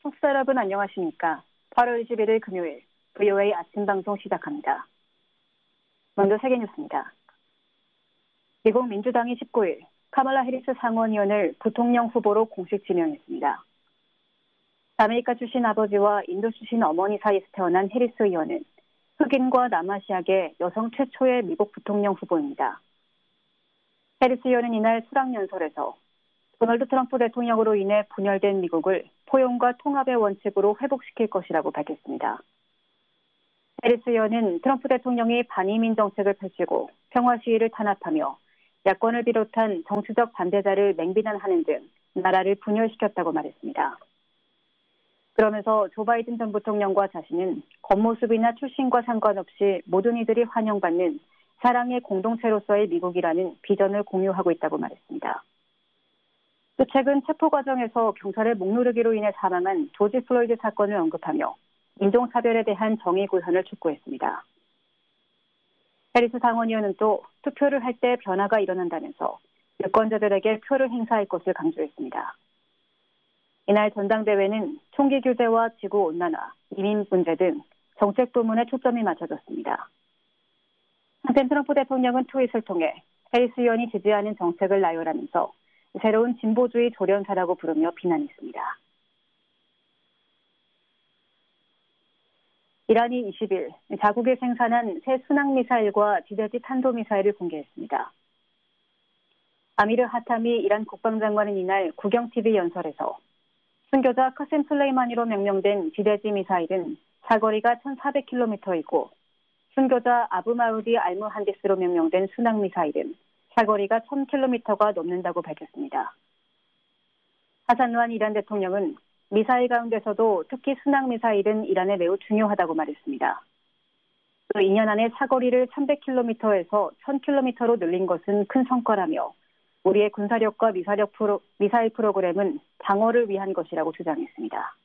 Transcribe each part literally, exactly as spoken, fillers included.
청취자 여러분 안녕하십니까? 팔월 이십일일 금요일 브이오에이 아침 방송 시작합니다. 먼저 세계 뉴스입니다. 미국 민주당이 십구일 카말라 해리스 상원의원을 부통령 후보로 공식 지명했습니다. 아메리카 출신 아버지와 인도 출신 어머니 사이에서 태어난 해리스 의원은 흑인과 남아시아계 여성 최초의 미국 부통령 후보입니다. 해리스 의원은 이날 수락연설에서 도널드 트럼프 대통령으로 인해 분열된 미국을 포용과 통합의 원칙으로 회복시킬 것이라고 밝혔습니다. 해리스 의원은 트럼프 대통령이 반이민 정책을 펼치고 평화 시위를 탄압하며 야권을 비롯한 정치적 반대자를 맹비난하는 등 나라를 분열시켰다고 말했습니다. 그러면서 조 바이든 전 부통령과 자신은 겉모습이나 출신과 상관없이 모든 이들이 환영받는 사랑의 공동체로서의 미국이라는 비전을 공유하고 있다고 말했습니다. 또 최근 체포 과정에서 경찰의 목누르기로 인해 사망한 조지 플로이드 사건을 언급하며 인종차별에 대한 정의 구현을 촉구했습니다. 해리스 상원의원은 또 투표를 할 때 변화가 일어난다면서 유권자들에게 표를 행사할 것을 강조했습니다. 이날 전당대회는 총기 규제와 지구온난화, 이민 문제 등 정책 부문에 초점이 맞춰졌습니다. 한편 트럼프 대통령은 트윗을 통해 해리스 의원이 지지하는 정책을 나열하면서 새로운 진보주의 조련사라고 부르며 비난했습니다. 이란이 이십일 자국이 생산한 새 순항미사일과 지대지 탄도미사일을 공개했습니다. 아미르 하타미 이란 국방장관은 이날 국영티비 연설에서 순교자 카셈 술레이마니로 명명된 지대지 미사일은 사거리가 천사백 킬로미터이고 순교자 아부마우디 알무한디스로 명명된 순항미사일은 사거리가 천 킬로미터가 넘는다고 밝혔습니다. 하산 루하니 이란 대통령은 미사일 가운데서도 특히 순항미사일은 이란에 매우 중요하다고 말했습니다. 또 이 년 안에 사거리를 천백 킬로미터에서 천 킬로미터로 늘린 것은 큰 성과라며 우리의 군사력과 미사력 프로, 미사일 프로그램은 방어를 위한 것이라고 주장했습니다.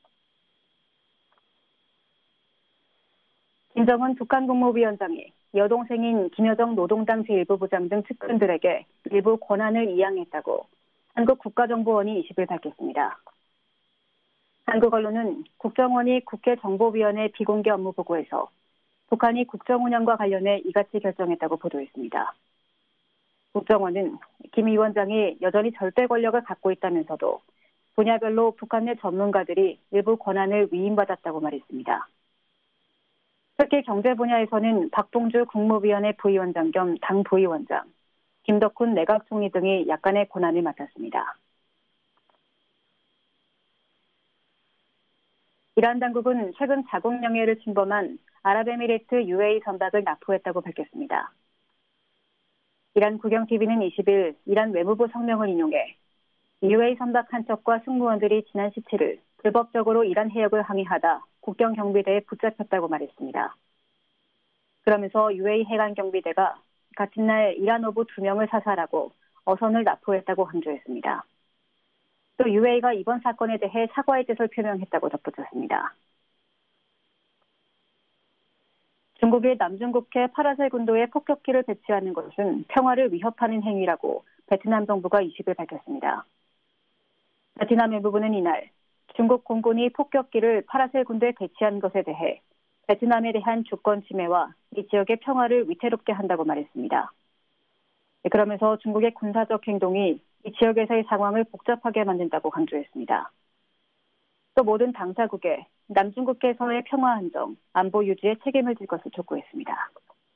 김정은 북한 국무위원장이 여동생인 김여정 노동당 제일부 부장 등 측근들에게 일부 권한을 이양했다고 한국 국가정보원이 이십일 밝혔습니다. 한국 언론은 국정원이 국회정보위원회 비공개 업무 보고에서 북한이 국정 운영과 관련해 이같이 결정했다고 보도했습니다. 국정원은 김 위원장이 여전히 절대 권력을 갖고 있다면서도 분야별로 북한 내 전문가들이 일부 권한을 위임받았다고 말했습니다. 특히 경제 분야에서는 박봉주 국무위원회 부위원장 겸 당 부위원장, 김덕훈 내각총리 등이 약간의 권한을 맡았습니다. 이란 당국은 최근 자국 영해를 침범한 아랍에미리트 유에이이 선박을 납포했다고 밝혔습니다. 이란 국영티비는 이십일 이란 외무부 성명을 인용해 유에이이 선박 한 척과 승무원들이 지난 십칠일 불법적으로 이란 해역을 항해하다 국경 경비대에 붙잡혔다고 말했습니다. 그러면서 유에이이 해관 경비대가 같은 날 이란 어부 두 명을 사살하고 어선을 납포했다고 강조했습니다. 또 유에이이가 이번 사건에 대해 사과의 뜻을 표명했다고 덧붙였습니다. 중국이 남중국해 파라셀 군도에 폭격기를 배치하는 것은 평화를 위협하는 행위라고 베트남 정부가 이십일 밝혔습니다. 베트남 외무부는 이날 중국 공군이 폭격기를 파라셀 군도에 배치한 것에 대해 베트남에 대한 주권 침해와 이 지역의 평화를 위태롭게 한다고 말했습니다. 그러면서 중국의 군사적 행동이 이 지역에서의 상황을 복잡하게 만든다고 강조했습니다. 또 모든 당사국에 남중국해에서의 평화 안정, 안보 유지에 책임을 질 것을 촉구했습니다.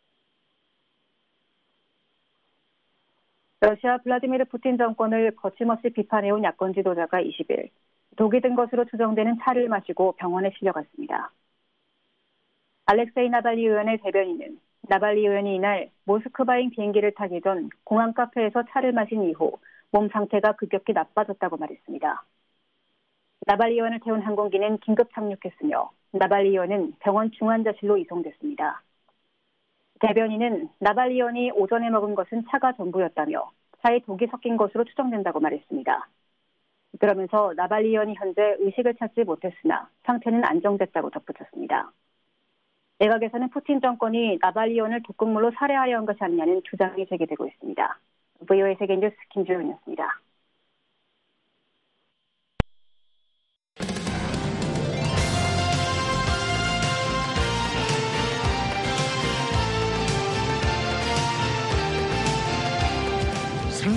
러시아 블라디미르 푸틴 정권을 거침없이 비판해온 야권 지도자가 이십일 독이 든 것으로 추정되는 차를 마시고 병원에 실려갔습니다. 알렉세이 나발리 의원의 대변인은 나발리 의원이 이날 모스크바행 비행기를 타기 전 공항 카페에서 차를 마신 이후 몸 상태가 급격히 나빠졌다고 말했습니다. 나발리 의원을 태운 항공기는 긴급 착륙했으며 나발리 의원은 병원 중환자실로 이송됐습니다. 대변인은 나발리 의원이 오전에 먹은 것은 차가 전부였다며 차에 독이 섞인 것으로 추정된다고 말했습니다. 그러면서 나발리 의원이 현재 의식을 찾지 못했으나 상태는 안정됐다고 덧붙였습니다. 내각에서는 푸틴 정권이 나발리 의원을 독극물로 살해하려 한 것이 아니냐는 주장이 제기되고 있습니다. 브이오에이 세계뉴스 김주현이었습니다.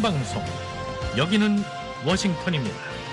생방송. 여기는 워싱턴입니다.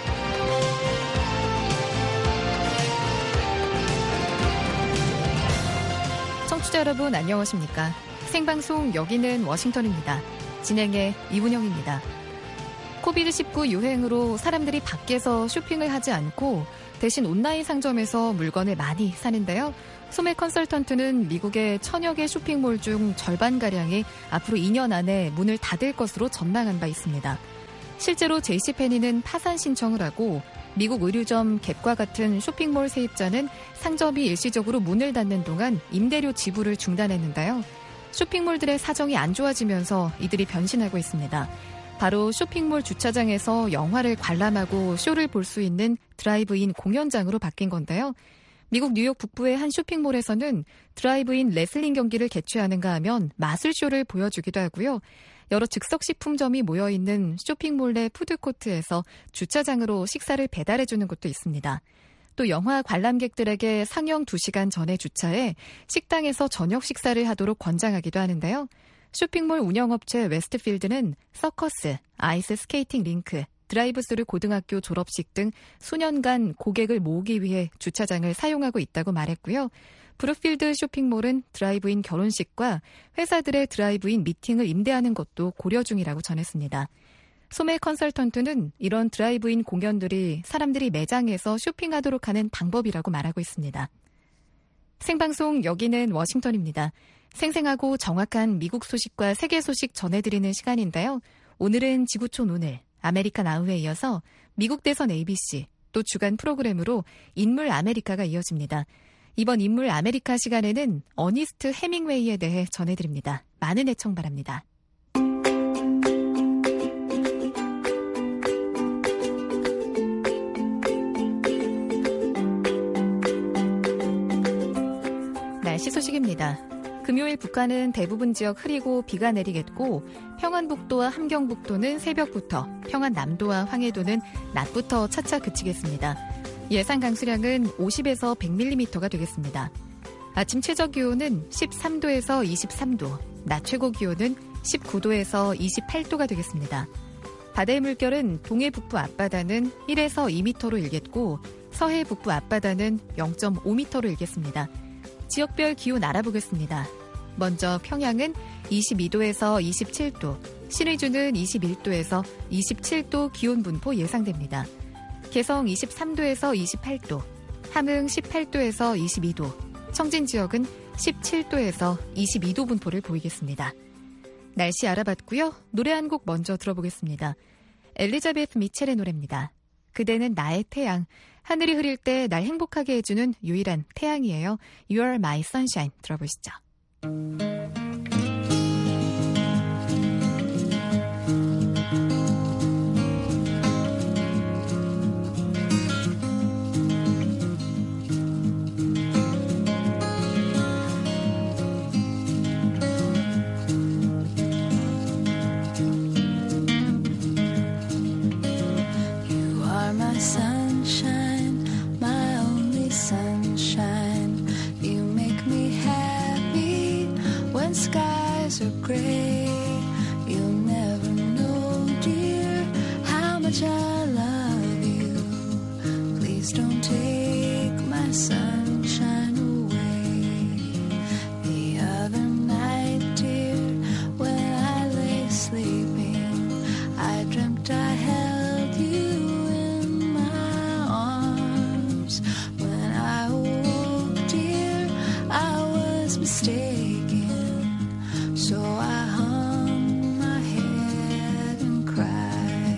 청취자 여러분 안녕하십니까? 생방송 여기는 워싱턴입니다. 진행의 이문영입니다. 코비드 십구 유행으로 사람들이 밖에서 쇼핑을 하지 않고 대신 온라인 상점에서 물건을 많이 사는데요. 소매 컨설턴트는 미국의 천여 개 쇼핑몰 중 절반가량이 앞으로 이 년 안에 문을 닫을 것으로 전망한 바 있습니다. 실제로 제이씨페니는 파산 신청을 하고 미국 의류점 갭과 같은 쇼핑몰 세입자는 상점이 일시적으로 문을 닫는 동안 임대료 지불을 중단했는데요. 쇼핑몰들의 사정이 안 좋아지면서 이들이 변신하고 있습니다. 바로 쇼핑몰 주차장에서 영화를 관람하고 쇼를 볼 수 있는 드라이브인 공연장으로 바뀐 건데요. 미국 뉴욕 북부의 한 쇼핑몰에서는 드라이브인 레슬링 경기를 개최하는가 하면 마술쇼를 보여주기도 하고요. 여러 즉석식품점이 모여있는 쇼핑몰 내 푸드코트에서 주차장으로 식사를 배달해주는 곳도 있습니다. 또 영화 관람객들에게 상영 두 시간 전에 주차해 식당에서 저녁 식사를 하도록 권장하기도 하는데요. 쇼핑몰 운영업체 웨스트필드는 서커스, 아이스 스케이팅 링크, 드라이브스루 고등학교 졸업식 등 수년간 고객을 모으기 위해 주차장을 사용하고 있다고 말했고요. 브룩필드 쇼핑몰은 드라이브인 결혼식과 회사들의 드라이브인 미팅을 임대하는 것도 고려 중이라고 전했습니다. 소매 컨설턴트는 이런 드라이브인 공연들이 사람들이 매장에서 쇼핑하도록 하는 방법이라고 말하고 있습니다. 생방송 여기는 워싱턴입니다. 생생하고 정확한 미국 소식과 세계 소식 전해드리는 시간인데요. 오늘은 지구촌 오늘, 아메리칸 아우에 이어서 미국 대선 에이비씨, 또 주간 프로그램으로 인물 아메리카가 이어집니다. 이번 인물 아메리카 시간에는 어니스트 해밍웨이에 대해 전해드립니다. 많은 애청 바랍니다. 날씨 소식입니다. 금요일 북한은 대부분 지역 흐리고 비가 내리겠고 평안북도와 함경북도는 새벽부터, 평안남도와 황해도는 낮부터 차차 그치겠습니다. 예상 강수량은 오십에서 백 밀리미터가 되겠습니다. 아침 최저기온은 십삼 도에서 이십삼 도, 낮 최고기온은 십구 도에서 이십팔 도가 되겠습니다. 바다의 물결은 동해 북부 앞바다는 일에서 이 미터로 일겠고 서해 북부 앞바다는 영 점 오 미터로 일겠습니다. 지역별 기온 알아보겠습니다. 먼저 평양은 이십이 도에서 이십칠 도, 신의주는 이십일 도에서 이십칠 도 기온 분포 예상됩니다. 개성 이십삼 도에서 이십팔 도, 함흥 십팔 도에서 이십이 도, 청진 지역은 십칠 도에서 이십이 도 분포를 보이겠습니다. 날씨 알아봤고요. 노래 한 곡 먼저 들어보겠습니다. 엘리자베스 미첼의 노래입니다. 그대는 나의 태양. 하늘이 흐릴 때 날 행복하게 해주는 유일한 태양이에요. You are my sunshine. 들어보시죠.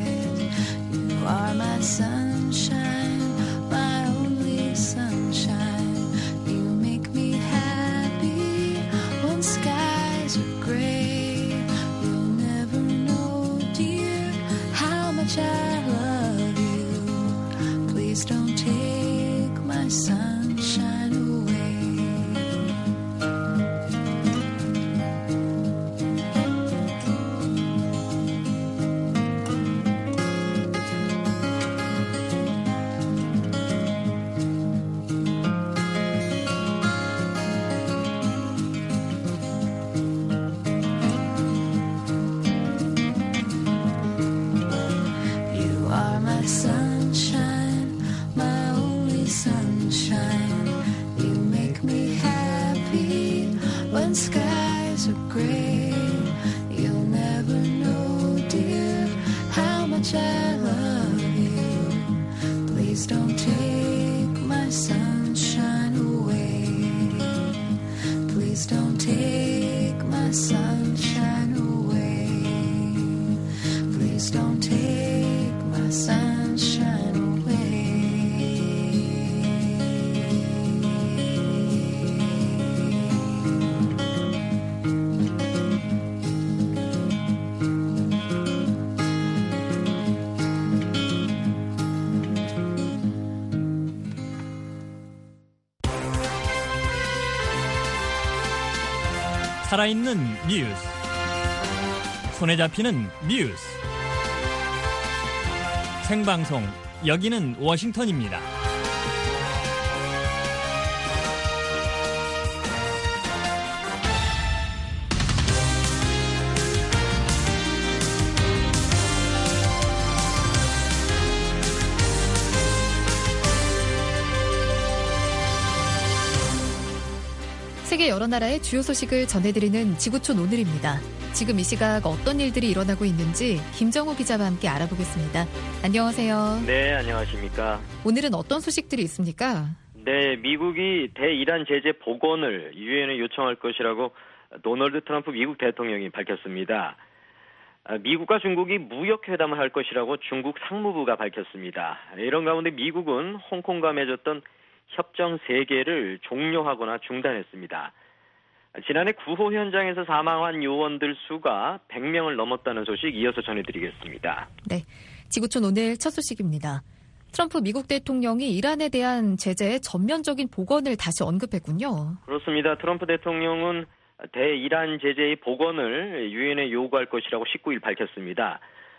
Sunshine, my only sunshine. skies are gray. You'll never know, dear, how much I love you. Please don't take my sunshine away. Please don't take my sunshine away. Please don't take my sunshine away. 살아있는 뉴스, 손에 잡히는 뉴스, 생방송 여기는 워싱턴입니다. 세계 여러 나라의 주요 소식을 전해드리는 지구촌 오늘입니다. 지금 이 시각 어떤 일들이 일어나고 있는지 김정우 기자와 함께 알아보겠습니다. 안녕하세요. 네, 안녕하십니까. 오늘은 어떤 소식들이 있습니까? 네, 미국이 대이란 제재 복원을 유엔에 요청할 것이라고 도널드 트럼프 미국 대통령이 밝혔습니다. 미국과 중국이 무역회담을 할 것이라고 중국 상무부가 밝혔습니다. 이런 가운데 미국은 홍콩과 맺었던 협정 세 개를 종료하거나 중단했습니다. 지난해 구호 현장에서 사망한 요원들 수가 백 명을 넘었다는 소식 이어서 전해드리겠습니다. 네, 지구촌 오늘 첫 소식입니다. 트럼프 미국 대통령이 이란에 대한 제재의 전면적인 복원을 다시 언급했군요. 그렇습니다. 트럼프 대통령은 대이란 제재의 복원을 유엔에 요구할 것이라고 십구 일 밝혔습니다.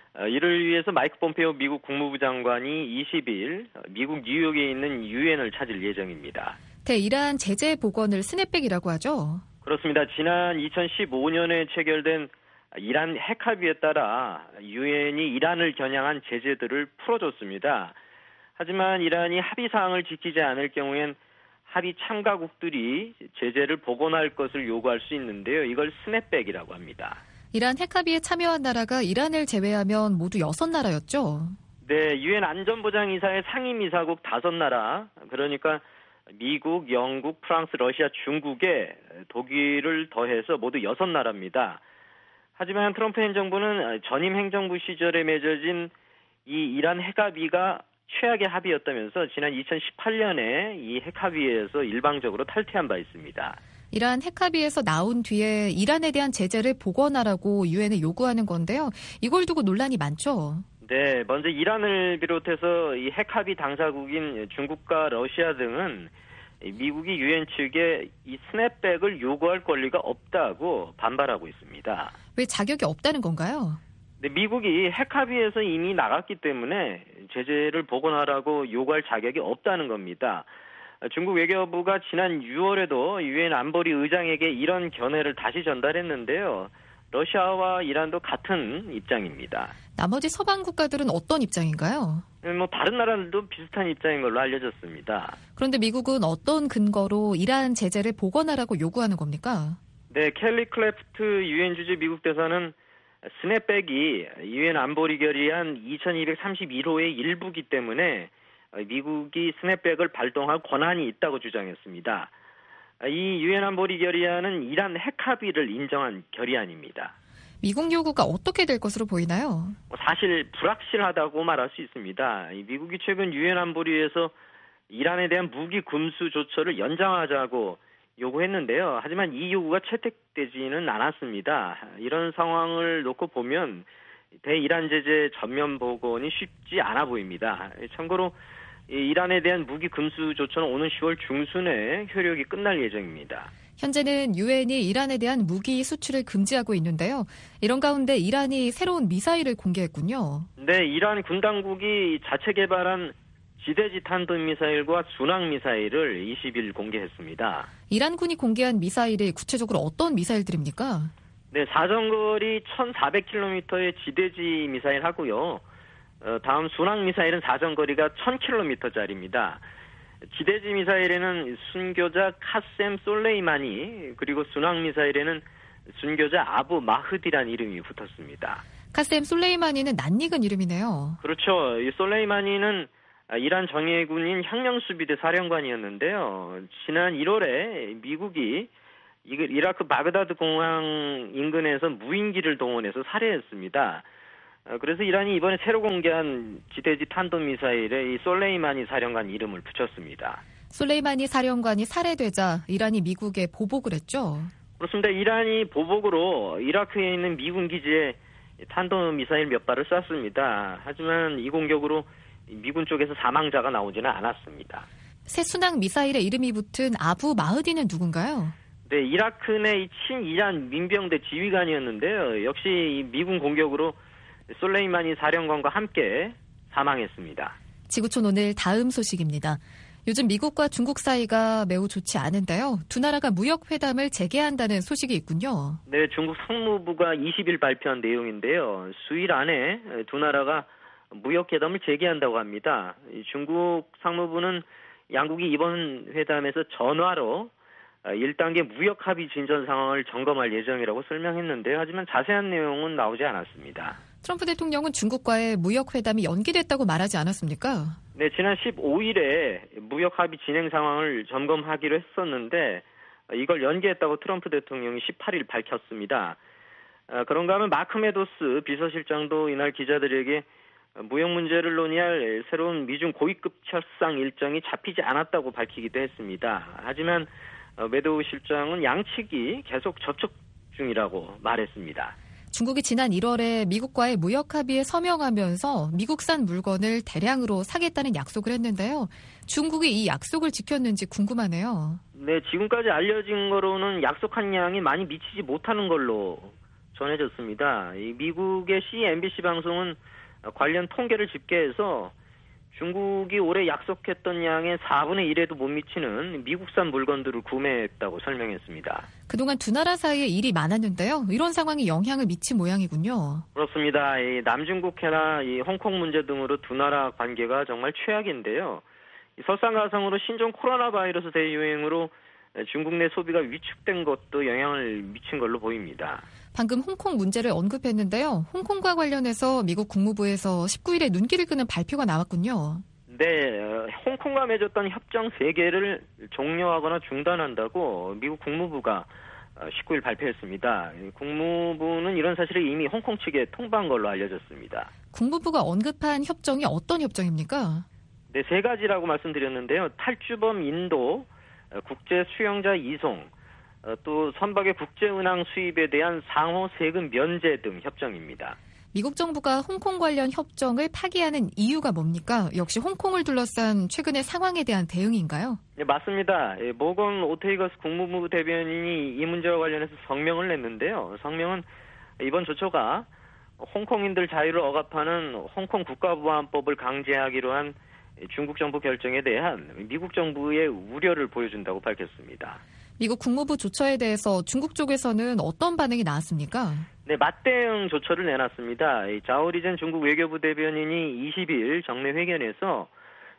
이를 위해서 마이크 폼페오 미국 국무부 장관이 이십 일 미국 뉴욕에 있는 유엔을 찾을 예정입니다. 대이란 제재 복원을 스냅백이라고 하죠? 그렇습니다. 지난 이천십오 년에 체결된 이란 핵 합의에 따라 유엔이 이란을 겨냥한 제재들을 풀어줬습니다. 하지만 이란이 합의 사항을 지키지 않을 경우엔 합의 참가국들이 제재를 복원할 것을 요구할 수 있는데요. 이걸 스냅백이라고 합니다. 이란 핵합의에 참여한 나라가 이란을 제외하면 모두 여섯 나라였죠? 네, 유엔 안전보장이사의 상임이사국 다섯 나라, 그러니까 미국, 영국, 프랑스, 러시아, 중국에 독일을 더해서 모두 여섯 나라입니다. 하지만 트럼프 행정부는 전임 행정부 시절에 맺어진 이 이란 핵합의가 최악의 합의였다면서 지난 이천십팔 년에 이 핵합의에서 일방적으로 탈퇴한 바 있습니다. 이란 핵합의에서 나온 뒤에 이란에 대한 제재를 복원하라고 유엔에 요구하는 건데요. 이걸 두고 논란이 많죠? 네, 먼저 이란을 비롯해서 이 핵합의 당사국인 중국과 러시아 등은 미국이 유엔 측에 이 스냅백을 요구할 권리가 없다고 반발하고 있습니다. 왜 자격이 없다는 건가요? 네, 미국이 핵합의에서 이미 나갔기 때문에 제재를 복원하라고 요구할 자격이 없다는 겁니다. 중국 외교부가 지난 유월에도 유엔 안보리 의장에게 이런 견해를 다시 전달했는데요. 러시아와 이란도 같은 입장입니다. 나머지 서방 국가들은 어떤 입장인가요? 뭐 다른 나라들도 비슷한 입장인 걸로 알려졌습니다. 그런데 미국은 어떤 근거로 이란 제재를 복원하라고 요구하는 겁니까? 네, 켈리 클래프트 유엔 주재 미국 대사는 스냅백이 유엔 안보리 결의안 이천이백삼십일 호의 일부기 때문에 미국이 스냅백을 발동할 권한이 있다고 주장했습니다. 이 유엔 안보리 결의안은 이란 핵합의를 인정한 결의안입니다. 미국 요구가 어떻게 될 것으로 보이나요? 사실 불확실하다고 말할 수 있습니다. 미국이 최근 유엔 안보리에서 이란에 대한 무기 금수 조처를 연장하자고 요구했는데요. 하지만 이 요구가 채택되지는 않았습니다. 이런 상황을 놓고 보면 대이란 제재 전면 복원이 쉽지 않아 보입니다. 참고로 이란에 대한 무기 금수 조처는 오는 시월 중순에 효력이 끝날 예정입니다. 현재는 유엔이 이란에 대한 무기 수출을 금지하고 있는데요. 이런 가운데 이란이 새로운 미사일을 공개했군요. 네, 이란 군 당국이 자체 개발한 지대지 탄도미사일과 순항미사일을 이십 일 공개했습니다. 이란군이 공개한 미사일이 구체적으로 어떤 미사일들입니까? 네, 사정거리 천사백 킬로미터의 지대지 미사일 하고요. 어, 다음 순항미사일은 사정거리가 천 킬로미터짜리입니다. 지대지 미사일에는 순교자 카셈 솔레이마니 그리고 순항 미사일에는 순교자 아부 마흐디란 이름이 붙었습니다. 카셈 솔레이마니는 낯익은 이름이네요. 그렇죠. 이 솔레이마니는 이란 정예군인 혁명수비대 사령관이었는데요. 지난 일월에 미국이 이라크 바그다드 공항 인근에서 무인기를 동원해서 살해했습니다. 그래서 이란이 이번에 새로 공개한 지대지 탄도미사일에 이 솔레이마니 사령관 이름을 붙였습니다. 솔레이마니 사령관이 살해되자 이란이 미국에 보복을 했죠. 그렇습니다. 이란이 보복으로 이라크에 있는 미군 기지에 탄도미사일 몇 발을 쐈습니다. 하지만 이 공격으로 미군 쪽에서 사망자가 나오지는 않았습니다. 새 순항 미사일의 이름이 붙은 아부 마흐디는 누군가요? 네, 이라크 내 친이란 민병대 지휘관이었는데요. 역시 이 미군 공격으로 솔레이마니 사령관과 함께 사망했습니다. 지구촌 오늘 다음 소식입니다. 요즘 미국과 중국 사이가 매우 좋지 않은데요. 두 나라가 무역회담을 재개한다는 소식이 있군요. 네, 중국 상무부가 이십 일 발표한 내용인데요. 수일 안에 두 나라가 무역회담을 재개한다고 합니다. 중국 상무부는 양국이 이번 회담에서 전화로 일 단계 무역 합의 진전 상황을 점검할 예정이라고 설명했는데요. 하지만 자세한 내용은 나오지 않았습니다. 트럼프 대통령은 중국과의 무역회담이 연기됐다고 말하지 않았습니까? 네, 지난 십오 일에 무역 합의 진행 상황을 점검하기로 했었는데 이걸 연기했다고 트럼프 대통령이 십팔 일 밝혔습니다. 그런가 하면 마크 메도스 비서실장도 이날 기자들에게 무역 문제를 논의할 새로운 미중 고위급 협상 일정이 잡히지 않았다고 밝히기도 했습니다. 하지만 메도우 실장은 양측이 계속 접촉 중이라고 말했습니다. 중국이 지난 일월에 미국과의 무역 합의에 서명하면서 미국산 물건을 대량으로 사겠다는 약속을 했는데요. 중국이 이 약속을 지켰는지 궁금하네요. 네, 지금까지 알려진 거로는 약속한 양이 많이 미치지 못하는 걸로 전해졌습니다. 이 미국의 씨엔비씨 방송은 관련 통계를 집계해서 중국이 올해 약속했던 양의 사분의 일에도 못 미치는 미국산 물건들을 구매했다고 설명했습니다. 그동안 두 나라 사이에 일이 많았는데요. 이런 상황이 영향을 미친 모양이군요. 그렇습니다. 이 남중국해나 이 홍콩 문제 등으로 두 나라 관계가 정말 최악인데요. 설상가상으로 신종 코로나 바이러스 대유행으로 중국 내 소비가 위축된 것도 영향을 미친 걸로 보입니다. 방금 홍콩 문제를 언급했는데요. 홍콩과 관련해서 미국 국무부에서 십구 일에 눈길을 끄는 발표가 나왔군요. 네, 홍콩과 맺었던 협정 세 개를 종료하거나 중단한다고 미국 국무부가 십구 일 발표했습니다. 국무부는 이런 사실을 이미 홍콩 측에 통보한 걸로 알려졌습니다. 국무부가 언급한 협정이 어떤 협정입니까? 네, 세 가지라고 말씀드렸는데요. 탈주범 인도, 국제 수용자 이송, 또 선박의 국제은행 수입에 대한 상호 세금 면제 등 협정입니다. 미국 정부가 홍콩 관련 협정을 파기하는 이유가 뭡니까? 역시 홍콩을 둘러싼 최근의 상황에 대한 대응인가요? 네, 맞습니다. 모건 오테이거스 국무부 대변인이 이 문제와 관련해서 성명을 냈는데요. 성명은 이번 조처가 홍콩인들 자유를 억압하는 홍콩 국가보안법을 강제하기로 한 중국 정부 결정에 대한 미국 정부의 우려를 보여준다고 밝혔습니다. 미국 국무부 조처에 대해서 중국 쪽에서는 어떤 반응이 나왔습니까? 네, 맞대응 조처를 내놨습니다. 자오리젠 중국 외교부 대변인이 이십 일 정례 회견에서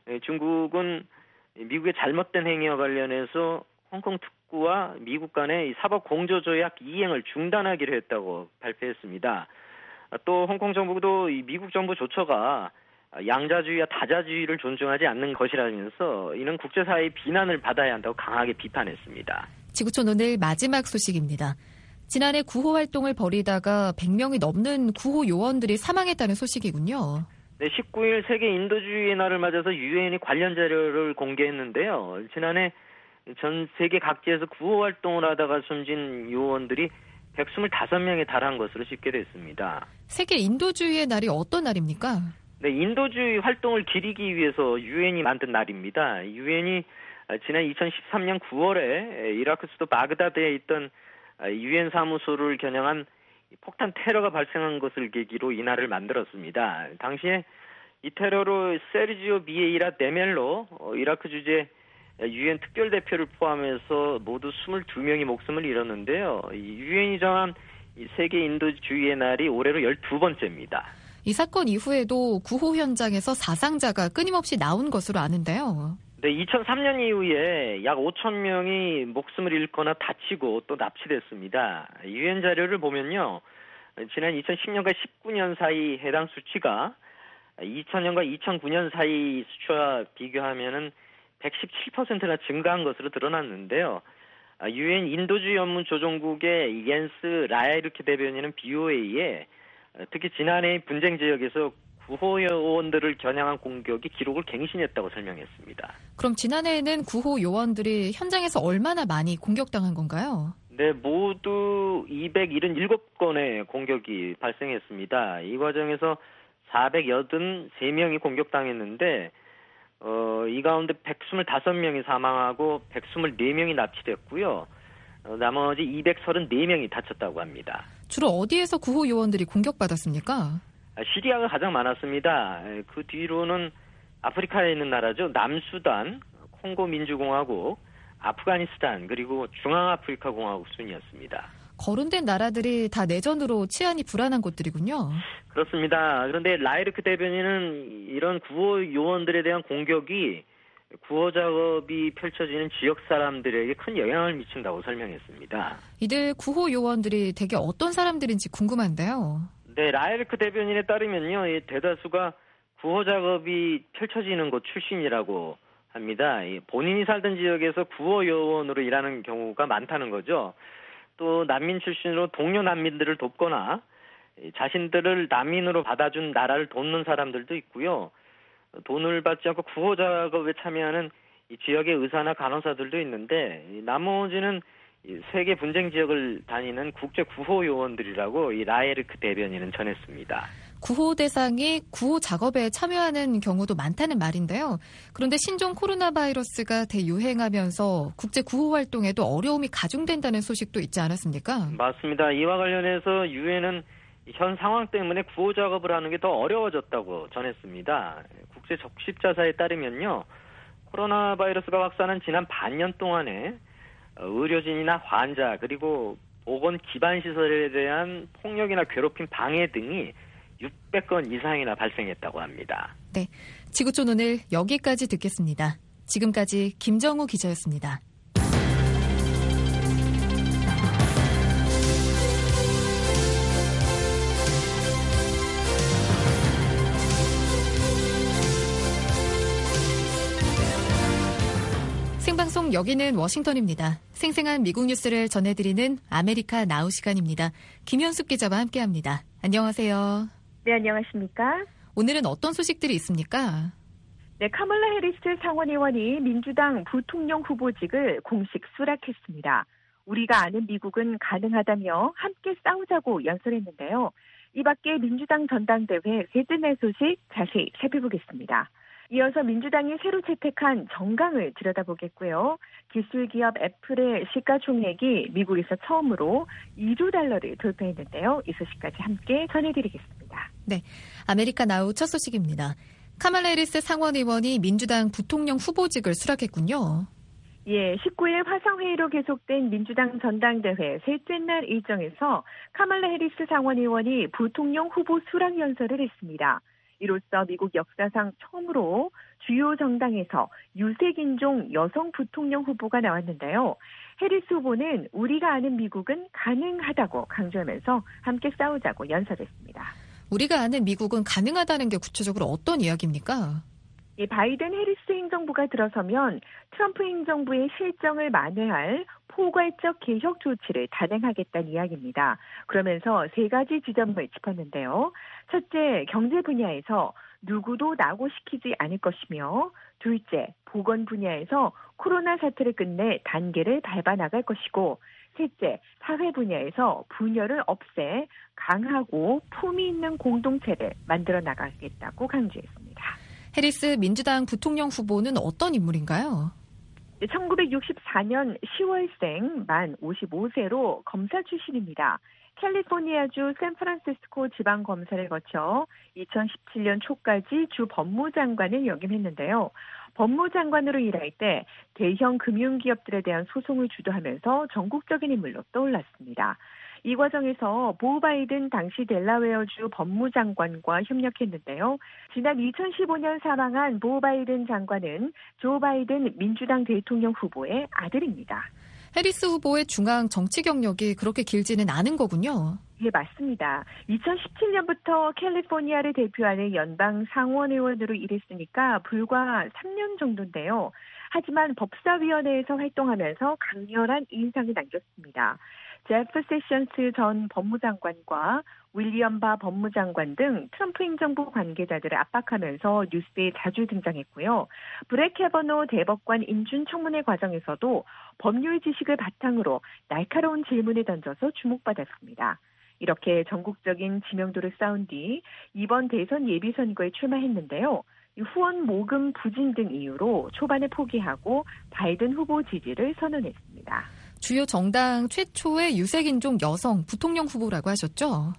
중국은 미국의 잘못된 행위와 관련해서 홍콩 특구와 미국 간의 사법 공조 조약 이행을 중단하기로 했다고 발표했습니다. 또 홍콩 정부도 미국 정부 조처가 양자주의와 다자주의를 존중하지 않는 것이라면서 이는 국제사회의 비난을 받아야 한다고 강하게 비판했습니다. 지구촌 오늘 마지막 소식입니다. 지난해 구호 활동을 벌이다가 백 명이 넘는 구호 요원들이 사망했다는 소식이군요. 네, 십구 일 세계 인도주의의 날을 맞아서 유엔이 관련 자료를 공개했는데요. 지난해 전 세계 각지에서 구호 활동을 하다가 숨진 요원들이 백이십오 명에 달한 것으로 집계됐습니다. 세계 인도주의의 날이 어떤 날입니까? 네, 인도주의 활동을 기리기 위해서 유엔이 만든 날입니다. 유엔이 지난 이천십삼 년 구월에 이라크 수도 바그다드에 있던 유엔 사무소를 겨냥한 폭탄 테러가 발생한 것을 계기로 이 날을 만들었습니다. 당시에 이 테러로 세르지오 비에이라 데멜로 이라크 주재 유엔 특별대표를 포함해서 모두 이십이 명이 목숨을 잃었는데요. 유엔이 정한 세계 인도주의의 날이 올해로 열두 번째입니다. 이 사건 이후에도 구호 현장에서 사상자가 끊임없이 나온 것으로 아는데요. 네, 이천삼 년 이후에 약 오천 명이 목숨을 잃거나 다치고 또 납치됐습니다. 유엔 자료를 보면요. 지난 이천십 년과 십구 년 사이 해당 수치가 이천 년과 이천구 년 사이 수치와 비교하면은 백십칠 퍼센트나 증가한 것으로 드러났는데요. 유엔 인도주의 업무 조정국의 옌스 라에르케 대변인은 비오에이에 특히 지난해 분쟁 지역에서 구호 요원들을 겨냥한 공격이 기록을 갱신했다고 설명했습니다. 그럼 지난해에는 구호 요원들이 현장에서 얼마나 많이 공격당한 건가요? 네, 모두 이백칠십칠 건의 공격이 발생했습니다. 이 과정에서 사백팔십삼 명이 공격당했는데 어, 이 가운데 백이십오 명이 사망하고 백이십사 명이 납치됐고요. 어, 나머지 이백삼십사 명이 다쳤다고 합니다. 주로 어디에서 구호 요원들이 공격받았습니까? 시리아가 가장 많았습니다. 그 뒤로는 아프리카에 있는 나라죠. 남수단, 콩고 민주공화국, 아프가니스탄, 그리고 중앙아프리카 공화국 순이었습니다. 거론된 나라들이 다 내전으로 치안이 불안한 곳들이군요. 그렇습니다. 그런데 라이르크 대변인은 이런 구호 요원들에 대한 공격이 구호 작업이 펼쳐지는 지역 사람들에게 큰 영향을 미친다고 설명했습니다. 이들 구호 요원들이 대개 어떤 사람들인지 궁금한데요. 네, 라이르크 대변인에 따르면요, 이 대다수가 구호 작업이 펼쳐지는 곳 출신이라고 합니다. 본인이 살던 지역에서 구호 요원으로 일하는 경우가 많다는 거죠. 또 난민 출신으로 동료 난민들을 돕거나 자신들을 난민으로 받아준 나라를 돕는 사람들도 있고요. 돈을 받지 않고 구호 작업에 참여하는 이 지역의 의사나 간호사들도 있는데 나머지는 세계 분쟁 지역을 다니는 국제 구호 요원들이라고 이 라에르크 대변인은 전했습니다. 구호 대상이 구호 작업에 참여하는 경우도 많다는 말인데요. 그런데 신종 코로나 바이러스가 대유행하면서 국제 구호 활동에도 어려움이 가중된다는 소식도 있지 않았습니까? 맞습니다. 이와 관련해서 유엔은 현 상황 때문에 구호 작업을 하는 게 더 어려워졌다고 전했습니다. 국제 적십자사에 따르면요. 코로나 바이러스가 확산한 지난 반년 동안에 의료진이나 환자 그리고 보건 기반 시설에 대한 폭력이나 괴롭힘 방해 등이 육백 건 이상이나 발생했다고 합니다. 네, 지구촌 오늘 여기까지 듣겠습니다. 지금까지 김정우 기자였습니다. 생방송 여기는 워싱턴입니다. 생생한 미국 뉴스를 전해드리는 아메리카 나우 시간입니다. 김현숙 기자와 함께합니다. 안녕하세요. 네, 안녕하십니까? 오늘은 어떤 소식들이 있습니까? 네, 카멀라 해리스 상원의원이 민주당 부통령 후보직을 공식 수락했습니다. 우리가 아는 미국은 가능하다며 함께 싸우자고 연설했는데요. 이 밖에 민주당 전당대회 셋째 소식 자세히 살펴보겠습니다. 이어서 민주당이 새로 채택한 정강을 들여다보겠고요. 기술기업 애플의 시가총액이 미국에서 처음으로 이조 달러를 돌파했는데요. 이 소식까지 함께 전해드리겠습니다. 네, 아메리카 나우 첫 소식입니다. 카멀라 해리스 상원의원이 민주당 부통령 후보직을 수락했군요. 예, 십구 일 화상회의로 계속된 민주당 전당대회 셋째 날 일정에서 카멀라 해리스 상원의원이 부통령 후보 수락 연설을 했습니다. 이로써 미국 역사상 처음으로 주요 정당에서 유색인종 여성 부통령 후보가 나왔는데요. 해리스 후보는 우리가 아는 미국은 가능하다고 강조하면서 함께 싸우자고 연설했습니다. 우리가 아는 미국은 가능하다는 게 구체적으로 어떤 이야기입니까? 이 바이든 해리스 행정부가 들어서면 트럼프 행정부의 실정을 만회할 포괄적 개혁 조치를 단행하겠다는 이야기입니다. 그러면서 세 가지 지점을 짚었는데요. 첫째, 경제 분야에서 누구도 낙오시키지 않을 것이며, 둘째, 보건 분야에서 코로나 사태를 끝내 단계를 밟아 나갈 것이고, 셋째, 사회 분야에서 분열을 없애 강하고 품위 있는 공동체를 만들어 나가겠다고 강조했습니다. 해리스 민주당 부통령 후보는 어떤 인물인가요? 천구백육십사 년 시월생 만 오십오 세로 검사 출신입니다. 캘리포니아주 샌프란시스코 지방검사를 거쳐 이천십칠 년 초까지 주 법무장관을 역임했는데요. 법무장관으로 일할 때 대형 금융기업들에 대한 소송을 주도하면서 전국적인 인물로 떠올랐습니다. 이 과정에서 보 바이든 당시 델라웨어주 법무장관과 협력했는데요. 지난 이천십오 년 사망한 보 바이든 장관은 조 바이든 민주당 대통령 후보의 아들입니다. 해리스 후보의 중앙 정치 경력이 그렇게 길지는 않은 거군요. 예, 맞습니다. 이천십칠 년부터 캘리포니아를 대표하는 연방 상원의원으로 일했으니까 불과 삼 년 정도인데요. 하지만 법사위원회에서 활동하면서 강렬한 인상을 남겼습니다. 제프 세션스 전 법무장관과 윌리엄 바 법무장관 등 트럼프 행정부 관계자들을 압박하면서 뉴스에 자주 등장했고요. 브렉 캐버노 대법관 인준 청문회 과정에서도 법률 지식을 바탕으로 날카로운 질문을 던져서 주목받았습니다. 이렇게 전국적인 지명도를 쌓은 뒤 이번 대선 예비선거에 출마했는데요. 후원 모금 부진 등 이유로 초반에 포기하고 바이든 후보 지지를 선언했습니다. 주요 정당 최초의 유색인종 여성 부통령 후보라고 하셨죠?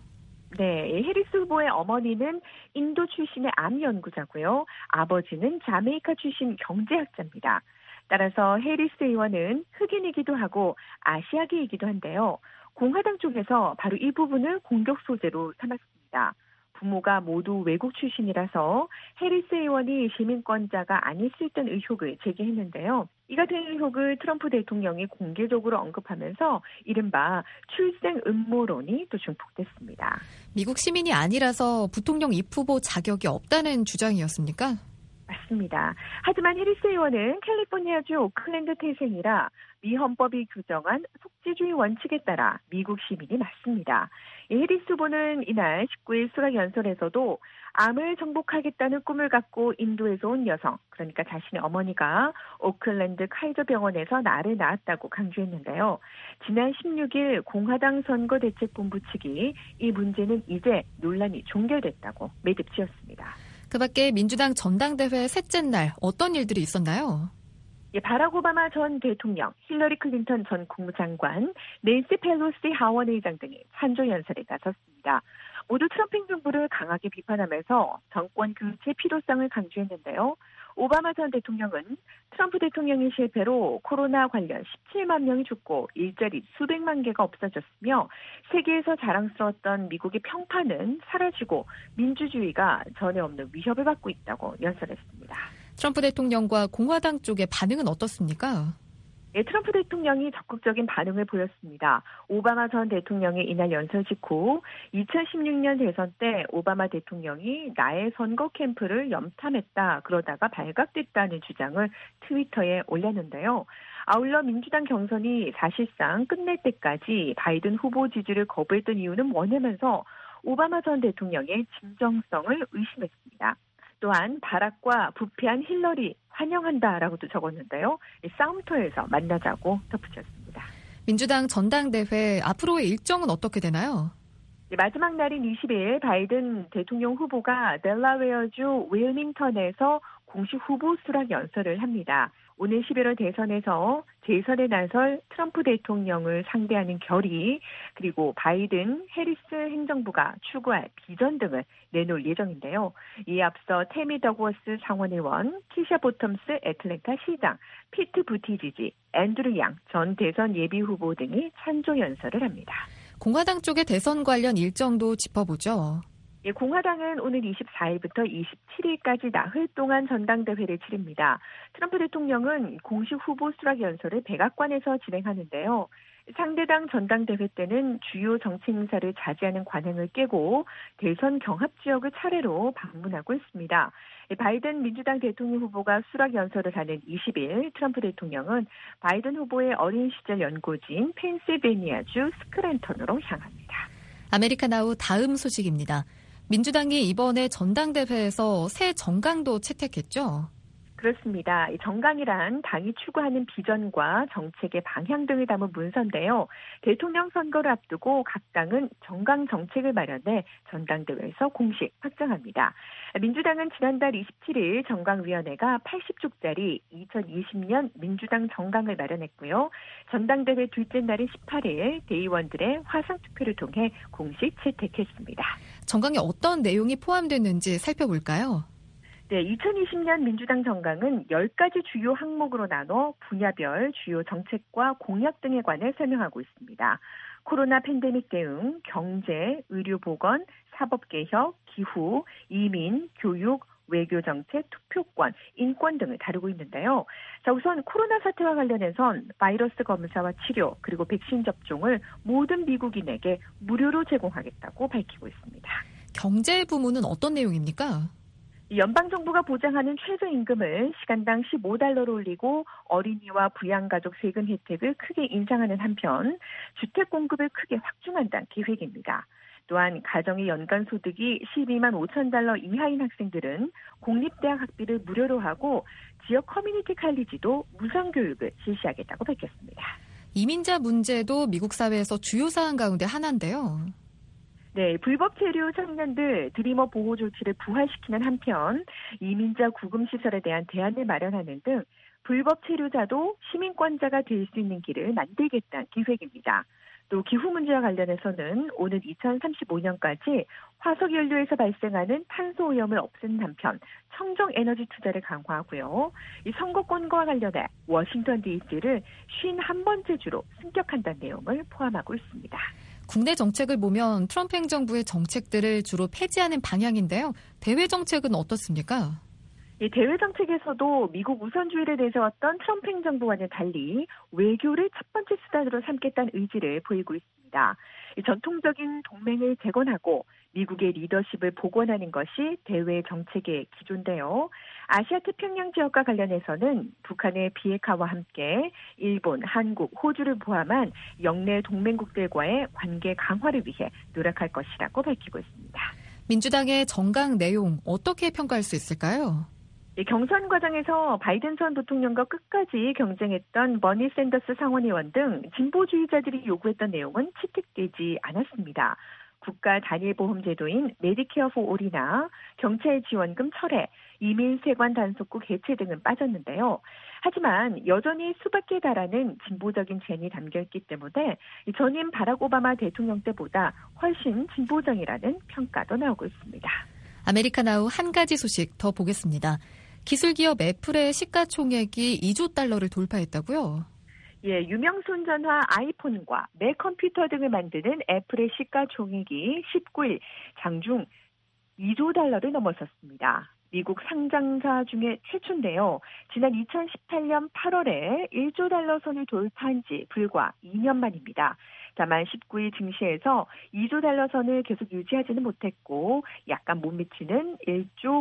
네, 해리스 후보의 어머니는 인도 출신의 암 연구자고요. 아버지는 자메이카 출신 경제학자입니다. 따라서 해리스 의원은 흑인이기도 하고 아시아계이기도 한데요. 공화당 쪽에서 바로 이 부분을 공격 소재로 삼았습니다. 부모가 모두 외국 출신이라서 해리스 의원이 시민권자가 아니었던 의혹을 제기했는데요. 이 같은 의혹을 트럼프 대통령이 공개적으로 언급하면서 이른바 출생 음모론이 또 증폭됐습니다. 미국 시민이 아니라서 부통령 입 후보 자격이 없다는 주장이었습니까? 맞습니다. 하지만 해리스 의원은 캘리포니아주 오클랜드 태생이라 미 헌법이 규정한 속지주의 원칙에 따라 미국 시민이 맞습니다. 해리스 후보는 이날 십구 일 수락연설에서도 암을 정복하겠다는 꿈을 갖고 인도에서 온 여성, 그러니까 자신의 어머니가 오클랜드 카이저 병원에서 나를 낳았다고 강조했는데요. 지난 십육 일 공화당 선거대책본부 측이 이 문제는 이제 논란이 종결됐다고 매듭지었습니다. 그 밖에 민주당 전당대회 셋째 날 어떤 일들이 있었나요? 예, 바락 오바마 전 대통령, 힐러리 클린턴 전 국무장관, 낸시 펠로시 하원의장 등이 찬조 연설에 나섰습니다. 모두 트럼프 행정부를 강하게 비판하면서 정권 교체 필요성을 강조했는데요. 오바마 전 대통령은 트럼프 대통령의 실패로 코로나 관련 십칠만 명이 죽고 일자리 수백만 개가 없어졌으며 세계에서 자랑스러웠던 미국의 평판은 사라지고 민주주의가 전혀 없는 위협을 받고 있다고 연설했습니다. 트럼프 대통령과 공화당 쪽의 반응은 어떻습니까? 네, 트럼프 대통령이 적극적인 반응을 보였습니다. 오바마 전 대통령의 이날 연설 직후 이천십육 년 대선 때 오바마 대통령이 나의 선거 캠프를 염탐했다 그러다가 발각됐다는 주장을 트위터에 올렸는데요. 아울러 민주당 경선이 사실상 끝날 때까지 바이든 후보 지지를 거부했던 이유는 뭐냐면서 오바마 전 대통령의 진정성을 의심했습니다. 또한 바락과 부패한 힐러리 환영한다라고도 적었는데요. 싸움터에서 만나자고 덧붙였습니다. 민주당 전당대회 앞으로의 일정은 어떻게 되나요? 마지막 날인 이십 일 바이든 대통령 후보가 델라웨어주 윌밍턴에서 공식 후보 수락 연설을 합니다. 오늘 십일월 대선에서 재선에 나설 트럼프 대통령을 상대하는 결의, 그리고 바이든, 해리스 행정부가 추구할 비전 등을 내놓을 예정인데요. 이에 앞서 태미 더그워스 상원의원, 키샤 보텀스 애틀랜타 시장, 피트 부티지지, 앤드류 양 전 대선 예비 후보 등이 찬조 연설을 합니다. 공화당 쪽의 대선 관련 일정도 짚어보죠. 예, 공화당은 오늘 이십사 일부터 이십칠 일까지 나흘 동안 전당대회를 치릅니다. 트럼프 대통령은 공식 후보 수락 연설을 백악관에서 진행하는데요. 상대당 전당대회 때는 주요 정치 행사를 자제하는 관행을 깨고 대선 경합 지역을 차례로 방문하고 있습니다. 바이든 민주당 대통령 후보가 수락 연설을 하는 이십 일 트럼프 대통령은 바이든 후보의 어린 시절 연고지인 펜실베니아주 스크랜턴으로 향합니다. 아메리카나우 다음 소식입니다. 민주당이 이번에 전당대회에서 새 정강도 채택했죠? 그렇습니다. 이 정강이란 당이 추구하는 비전과 정책의 방향 등을 담은 문서인데요. 대통령 선거를 앞두고 각 당은 정강 정책을 마련해 전당대회에서 공식 확정합니다. 민주당은 지난달 이십칠 일 정강위원회가 팔십 쪽짜리 이천이십 년 민주당 정강을 마련했고요. 전당대회 둘째 날인 십팔 일 대의원들의 화상투표를 통해 공식 채택했습니다. 정강에 어떤 내용이 포함됐는지 살펴볼까요? 네, 이천이십 년 민주당 정강은 열 가지 주요 항목으로 나눠 분야별 주요 정책과 공약 등에 관해 설명하고 있습니다. 코로나 팬데믹 대응, 경제, 의료보건, 사법개혁, 기후, 이민, 교육, 외교정책, 투표권, 인권 등을 다루고 있는데요. 자, 우선 코로나 사태와 관련해선 바이러스 검사와 치료 그리고 백신 접종을 모든 미국인에게 무료로 제공하겠다고 밝히고 있습니다. 경제 부문은 어떤 내용입니까? 연방정부가 보장하는 최저임금을 시간당 십오 달러로 올리고 어린이와 부양가족 세금 혜택을 크게 인상하는 한편 주택 공급을 크게 확충한다는 계획입니다. 또한 가정의 연간 소득이 십이만 오천 달러 이하인 학생들은 공립대학 학비를 무료로 하고 지역 커뮤니티 칼리지도 무상 교육을 실시하겠다고 밝혔습니다. 이민자 문제도 미국 사회에서 주요 사안 가운데 하나인데요. 네, 불법 체류 청년들 드리머 보호 조치를 부활시키는 한편 이민자 구금시설에 대한 대안을 마련하는 등 불법 체류자도 시민권자가 될 수 있는 길을 만들겠다는 계획입니다. 또 기후 문제와 관련해서는 오는 이천삼십오 년까지 화석연료에서 발생하는 탄소 오염을 없애는 한편 청정 에너지 투자를 강화하고요. 이 선거권과 관련해 워싱턴 디씨를 오십일 번째 주로 승격한다는 내용을 포함하고 있습니다. 국내 정책을 보면 트럼프 행정부의 정책들을 주로 폐지하는 방향인데요. 대외 정책은 어떻습니까? 이 대외 정책에서도 미국 우선주의를 내세웠던 트럼프 행정부와는 달리 외교를 첫 번째 수단으로 삼겠다는 의지를 보이고 있습니다. 이 전통적인 동맹을 재건하고 미국의 리더십을 복원하는 것이 대외 정책의 기조인데요. 아시아 태평양 지역과 관련해서는 북한의 비핵화와 함께 일본, 한국, 호주를 포함한 영내 동맹국들과의 관계 강화를 위해 노력할 것이라고 밝히고 있습니다. 민주당의 정강 내용 어떻게 평가할 수 있을까요? 경선 과정에서 바이든 전 대통령과 끝까지 경쟁했던 버니 샌더스 상원의원 등 진보주의자들이 요구했던 내용은 채택되지 않았습니다. 국가 단일보험 제도인 메디케어 포 올이나 경찰 지원금 철회, 이민 세관 단속국 개최 등은 빠졌는데요. 하지만 여전히 수백에 달하는 진보적인 제안이 담겨있기 때문에 전임 바락 오바마 대통령 때보다 훨씬 진보적이라는 평가도 나오고 있습니다. 아메리카나우 한 가지 소식 더 보겠습니다. 기술기업 애플의 시가총액이 이조 달러를 돌파했다고요? 예, 유명 손전화 아이폰과 맥 컴퓨터 등을 만드는 애플의 시가총액이 십구 일 장중 이조 달러를 넘어섰습니다. 미국 상장사 중에 최초인데요. 지난 이천십팔 년 팔월에 일조 달러 선을 돌파한 지 불과 이 년 만입니다. 다만 십구 일 증시에서 이조 달러 선을 계속 유지하지는 못했고 약간 못 미치는 일조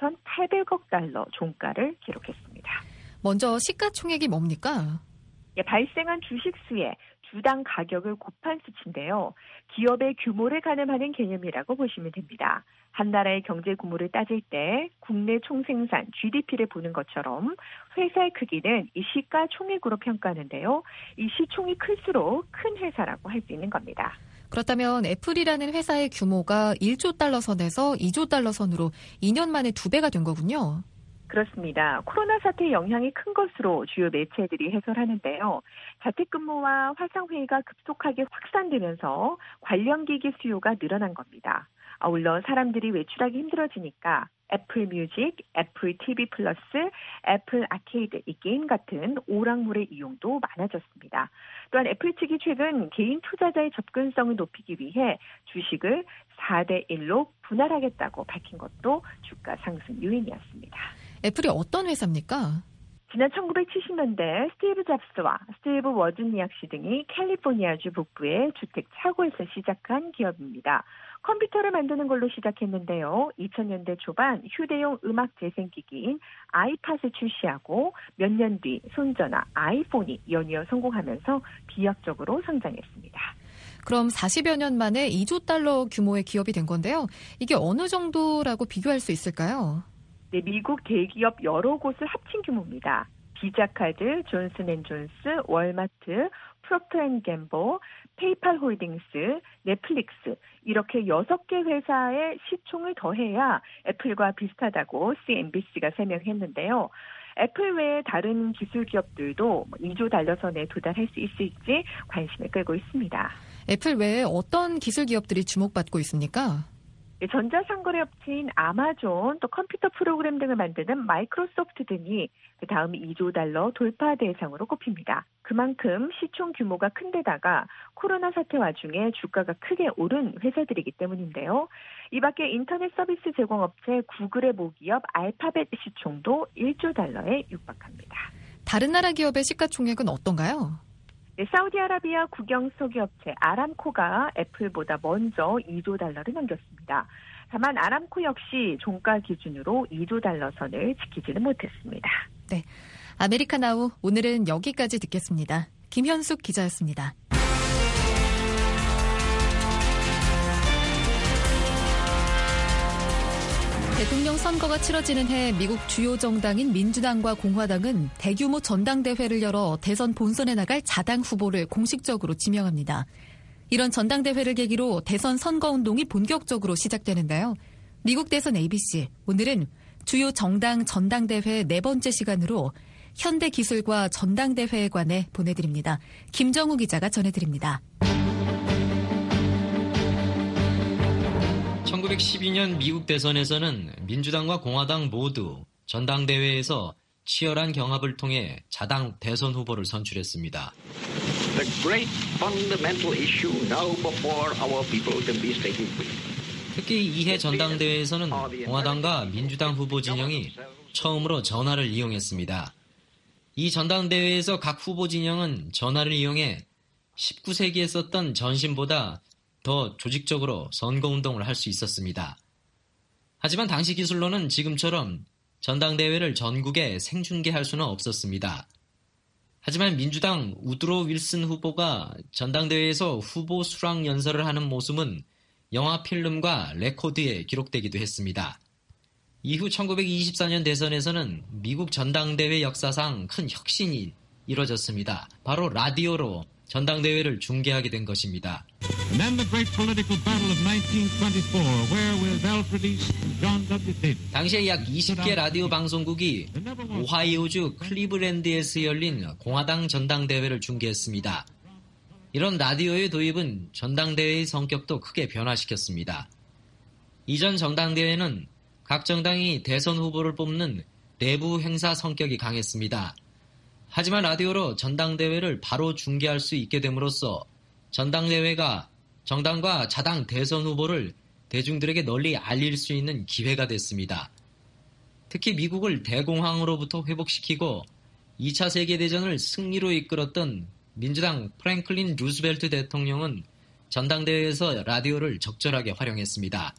구천팔백억 달러 종가를 기록했습니다. 먼저 시가총액이 뭡니까? 예, 발생한 주식 수에 주당 가격을 곱한 수치인데요. 기업의 규모를 가늠하는 개념이라고 보시면 됩니다. 한 나라의 경제 규모를 따질 때 국내 총생산 지디피를 보는 것처럼 회사의 크기는 이 시가총액으로 평가하는데요. 이 시총이 클수록 큰 회사라고 할 수 있는 겁니다. 그렇다면 애플이라는 회사의 규모가 일조 달러 선에서 이조 달러 선으로 이 년 만에 두 배가 된 거군요. 그렇습니다. 코로나 사태의 영향이 큰 것으로 주요 매체들이 해설하는데요. 자택근무와 화상회의가 급속하게 확산되면서 관련 기기 수요가 늘어난 겁니다. 아울러 사람들이 외출하기 힘들어지니까 애플 뮤직, 애플 티비 플러스, 애플 아케이드, 이 게임 같은 오락물의 이용도 많아졌습니다. 또한 애플 측이 최근 개인 투자자의 접근성을 높이기 위해 주식을 사 대 일로 분할하겠다고 밝힌 것도 주가 상승 요인이었습니다. 애플이 어떤 회사입니까? 지난 천구백칠십 년대 스티브 잡스와 스티브 워즈니악 씨 등이 캘리포니아주 북부의 주택 차고에서 시작한 기업입니다. 컴퓨터를 만드는 걸로 시작했는데요. 이천 년대 초반 휴대용 음악 재생기기인 아이팟을 출시하고 몇 년 뒤 손전화 아이폰이 연이어 성공하면서 비약적으로 성장했습니다. 그럼 사십여 년 만에 이조 달러 규모의 기업이 된 건데요. 이게 어느 정도라고 비교할 수 있을까요? 네, 미국 대기업 여러 곳을 합친 규모입니다. 비자카드, 존슨앤존스, 월마트, 프록터 앤 갬블, 페이팔 홀딩스, 넷플릭스 이렇게 여섯 개 회사의 시총을 더해야 애플과 비슷하다고 씨엔비씨가 설명했는데요. 애플 외에 다른 기술 기업들도 이조 달러 선에 도달할 수 있을지 관심을 끌고 있습니다. 애플 외에 어떤 기술 기업들이 주목받고 있습니까? 전자상거래 업체인 아마존, 또 컴퓨터 프로그램 등을 만드는 마이크로소프트 등이 다음 이조 달러 돌파 대상으로 꼽힙니다. 그만큼 시총 규모가 큰데다가 코로나 사태 와중에 주가가 크게 오른 회사들이기 때문인데요. 이 밖에 인터넷 서비스 제공업체 구글의 모기업 알파벳 시총도 일조 달러에 육박합니다. 다른 나라 기업의 시가총액은 어떤가요? 네, 사우디아라비아 국영석유업체 아람코가 애플보다 먼저 이조 달러를 넘겼습니다. 다만 아람코 역시 종가 기준으로 이조 달러 선을 지키지는 못했습니다. 네, 아메리카나우 오늘은 여기까지 듣겠습니다. 김현숙 기자였습니다. 대통령 선거가 치러지는 해 미국 주요 정당인 민주당과 공화당은 대규모 전당대회를 열어 대선 본선에 나갈 자당 후보를 공식적으로 지명합니다. 이런 전당대회를 계기로 대선 선거운동이 본격적으로 시작되는데요. 미국 대선 에이비씨, 오늘은 주요 정당 전당대회 네 번째 시간으로 현대기술과 전당대회에 관해 보내드립니다. 김정우 기자가 전해드립니다. 천구백십이 년 미국 대선에서는 민주당과 공화당 모두 전당대회에서 치열한 경합을 통해 자당 대선 후보를 선출했습니다. The great fundamental issue now before our people can be stated clearly. 특히 이해 전당대회에서는 공화당과 민주당 후보 진영이 처음으로 전화를 이용했습니다. 이 전당대회에서 각 후보 진영은 전화를 이용해 십구 세기에 썼던 전신보다 더 조직적으로 선거운동을 할 수 있었습니다. 하지만 당시 기술로는 지금처럼 전당대회를 전국에 생중계할 수는 없었습니다. 하지만 민주당 우드로 윌슨 후보가 전당대회에서 후보 수락 연설을 하는 모습은 영화 필름과 레코드에 기록되기도 했습니다. 이후 천구백이십사 년 대선에서는 미국 전당대회 역사상 큰 혁신이 이뤄졌습니다. 바로 라디오로 전당대회를 중계하게 된 것입니다. And then the great political battle of nineteen twenty-four, where with Alfred East, John W. Davis. 당시에 약 이십 개 라디오 방송국이 오하이오주 클리브랜드에서 열린 공화당 전당대회를 중계했습니다. 이런 라디오의 도입은 전당대회의 성격도 크게 변화시켰습니다. 이전 전당대회는 각 정당이 대선 후보를 뽑는 내부 행사 성격이 강했습니다. 하지만 라디오로 전당대회를 바로 중계할 수 있게 됨으로써 전당대회가 정당과 자당 대선 후보를 대중들에게 널리 알릴 수 있는 기회가 됐습니다. 특히 미국을 대공황으로부터 회복시키고 이 차 세계대전을 승리로 이끌었던 민주당 프랭클린 루스벨트 대통령은 전당대회에서 라디오를 적절하게 활용했습니다.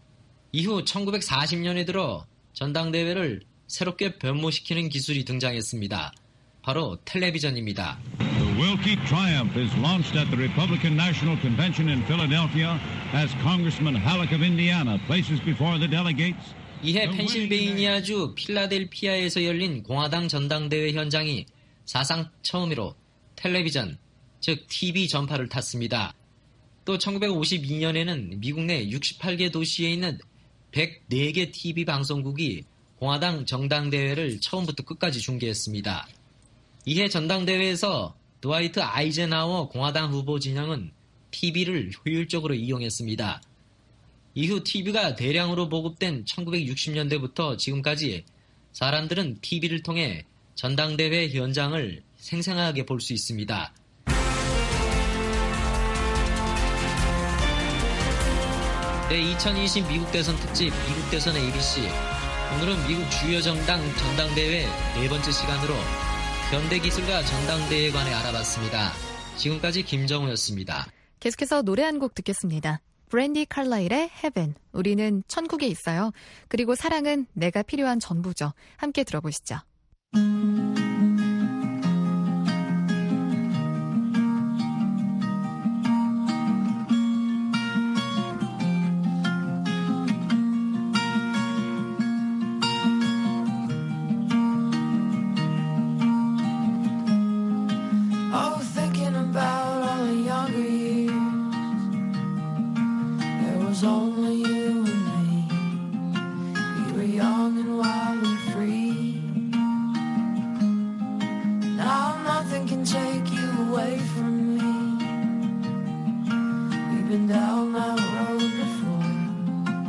이후 천구백사십 년에 들어 전당대회를 새롭게 변모시키는 기술이 등장했습니다. 바로 텔레비전입니다. The Wilkie Triumph is launched at the Republican National Convention in Philadelphia as Congressman Halleck of Indiana places before the delegates. 이해 펜실베이니아주 필라델피아에서 열린 공화당 전당대회 현장이 사상 처음으로 텔레비전, 즉 티비 전파를 탔습니다. 또 천구백오십이 년에는 미국 내 육십팔 개 도시에 있는 백사 개 티비 방송국이 공화당 전당대회를 처음부터 끝까지 중계했습니다. 이해 전당대회에서 드와이트 아이젠하워 공화당 후보 진영은 티비를 효율적으로 이용했습니다. 이후 티비가 대량으로 보급된 천구백육십 년대부터 지금까지 사람들은 티비를 통해 전당대회 현장을 생생하게 볼 수 있습니다. 네, 이천이십 미국 대선 특집 미국 대선 에이비씨. 오늘은 미국 주요 정당 전당대회 네 번째 시간으로 현대기술과 전당대회에 관해 알아봤습니다. 지금까지 김정우였습니다. 계속해서 노래 한 곡 듣겠습니다. 브랜디 칼라일의 Heaven, 우리는 천국에 있어요. 그리고 사랑은 내가 필요한 전부죠. 함께 들어보시죠. Been down that road before.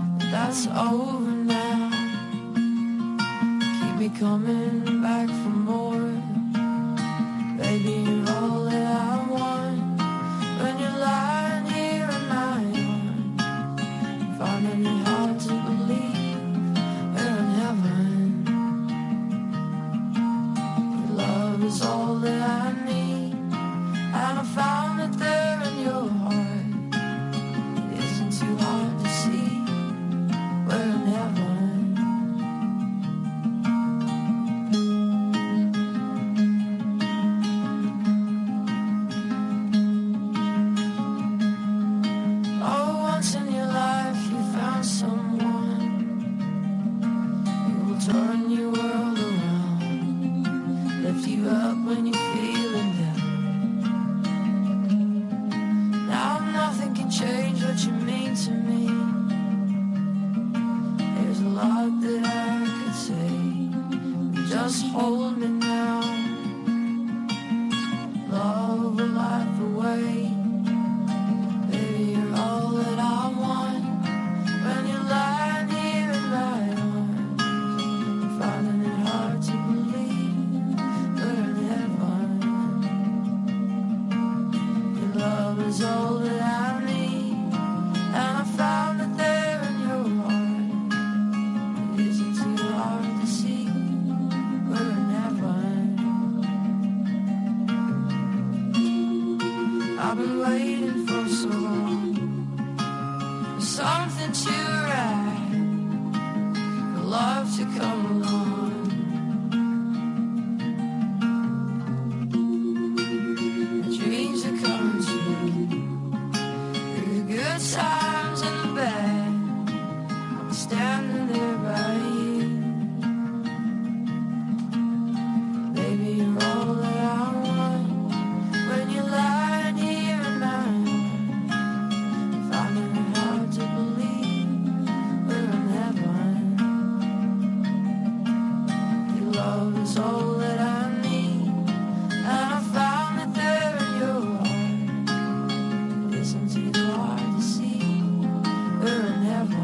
waiting for so long. Something to write, love to come along. The dreams are coming true, the good times and the bad. I'm standing there by you. Baby, you're all that I want. When you lie here in my arms, finding it hard to believe we're in heaven. Your love is all that I need, and I found it there in your heart. It isn't too hard to see we're in heaven.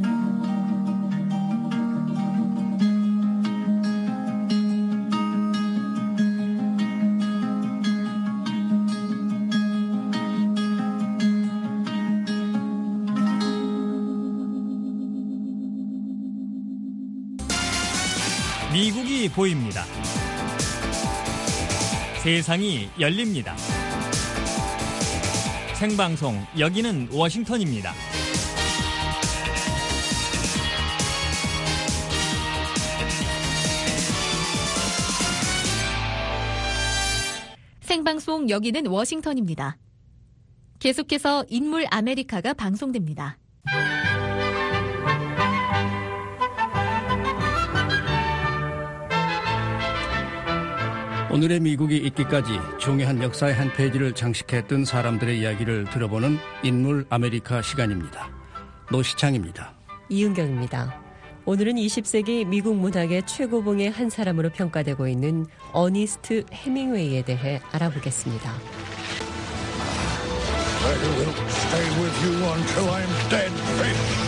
미국이 보입니다. 세상이 열립니다. 생방송 여기는 워싱턴입니다. 생방송 여기는 워싱턴입니다. 계속해서 인물 아메리카가 방송됩니다. 오늘의 미국이 있기까지 중요한 역사의 한 페이지를 장식했던 사람들의 이야기를 들어보는 인물 아메리카 시간입니다. 노시창입니다. 이은경입니다. 오늘은 이십 세기 미국 문학의 최고봉의 한 사람으로 평가되고 있는 어니스트 해밍웨이에 대해 알아보겠습니다. I will stay with you until I'm dead fish.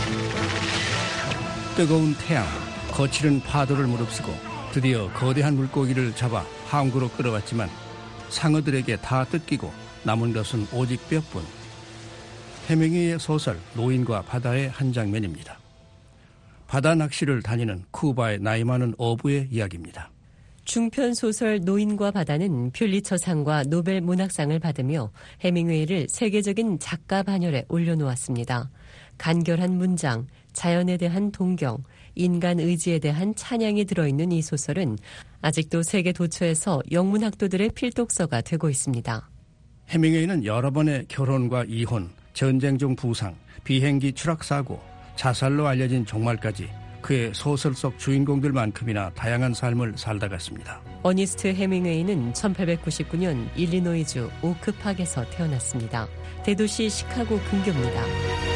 뜨거운 태양, 거칠은 파도를 무릅쓰고 드디어 거대한 물고기를 잡아 항구로 끌어왔지만 상어들에게 다 뜯기고 남은 것은 오직 뼈뿐. 해밍웨이의 소설 노인과 바다의 한 장면입니다. 바다 낚시를 다니는 쿠바의 나이 많은 어부의 이야기입니다. 중편 소설 노인과 바다는 퓰리처상과 노벨 문학상을 받으며 해밍웨이를 세계적인 작가 반열에 올려놓았습니다. 간결한 문장, 자연에 대한 동경, 인간 의지에 대한 찬양이 들어있는 이 소설은 아직도 세계 도처에서 영문학도들의 필독서가 되고 있습니다. 해밍웨이는 여러 번의 결혼과 이혼, 전쟁 중 부상, 비행기 추락사고, 자살로 알려진 종말까지 그의 소설 속 주인공들만큼이나 다양한 삶을 살다 갔습니다. 어니스트 해밍웨이는 천팔백구십구 년 일리노이주 오크팍에서 태어났습니다. 대도시 시카고 근교입니다.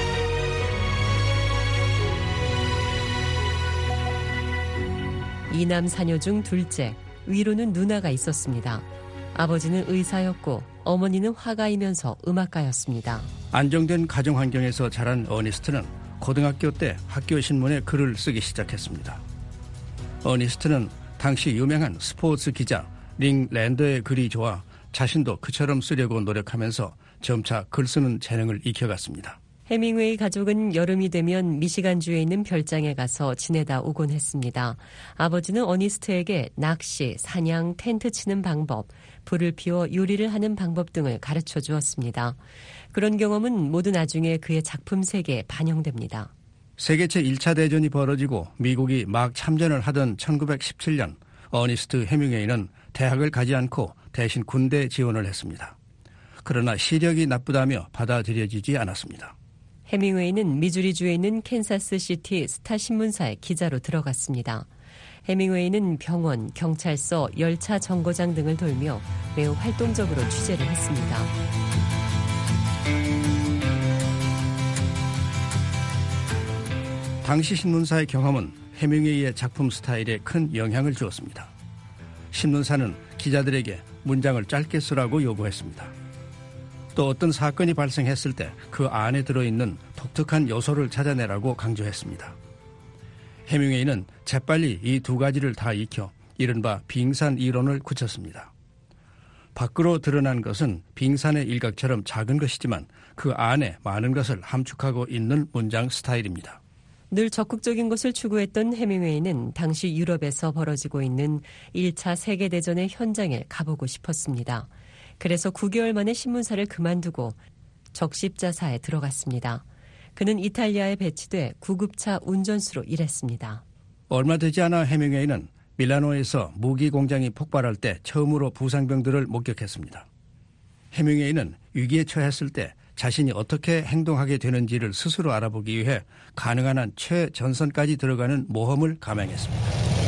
이남 사녀 중 둘째, 위로는 누나가 있었습니다. 아버지는 의사였고 어머니는 화가이면서 음악가였습니다. 안정된 가정 환경에서 자란 어니스트는 고등학교 때 학교 신문에 글을 쓰기 시작했습니다. 어니스트는 당시 유명한 스포츠 기자 링 랜더의 글이 좋아 자신도 그처럼 쓰려고 노력하면서 점차 글 쓰는 재능을 익혀갔습니다. 해밍웨이 가족은 여름이 되면 미시간주에 있는 별장에 가서 지내다 오곤 했습니다. 아버지는 어니스트에게 낚시, 사냥, 텐트 치는 방법, 불을 피워 요리를 하는 방법 등을 가르쳐 주었습니다. 그런 경험은 모두 나중에 그의 작품 세계에 반영됩니다. 세계 제일 차 대전이 벌어지고 미국이 막 참전을 하던 천구백십칠 년 어니스트 해밍웨이는 대학을 가지 않고 대신 군대 지원을 했습니다. 그러나 시력이 나쁘다며 받아들여지지 않았습니다. 해밍웨이는 미주리주에 있는 캔사스시티 스타신문사에 기자로 들어갔습니다. 해밍웨이는 병원, 경찰서, 열차 정거장 등을 돌며 매우 활동적으로 취재를 했습니다. 당시 신문사의 경험은 해밍웨이의 작품 스타일에 큰 영향을 주었습니다. 신문사는 기자들에게 문장을 짧게 쓰라고 요구했습니다. 또 어떤 사건이 발생했을 때 그 안에 들어있는 독특한 요소를 찾아내라고 강조했습니다. 해밍웨이는 재빨리 이 두 가지를 다 익혀 이른바 빙산 이론을 굳혔습니다. 밖으로 드러난 것은 빙산의 일각처럼 작은 것이지만 그 안에 많은 것을 함축하고 있는 문장 스타일입니다. 늘 적극적인 것을 추구했던 해밍웨이는 당시 유럽에서 벌어지고 있는 일 차 세계대전의 현장에 가보고 싶었습니다. 그래서 구 개월 만에 신문사를 그만두고 적십자사에 들어갔습니다. 그는 이탈리아에 배치돼 구급차 운전수로 일했습니다. 얼마 되지 않아 해밍웨이는 밀라노에서 무기 공장이 폭발할 때 처음으로 부상병들을 목격했습니다. 해밍웨이는 위기에 처했을 때 자신이 어떻게 행동하게 되는지를 스스로 알아보기 위해 가능한 한 최전선까지 들어가는 모험을 감행했습니다.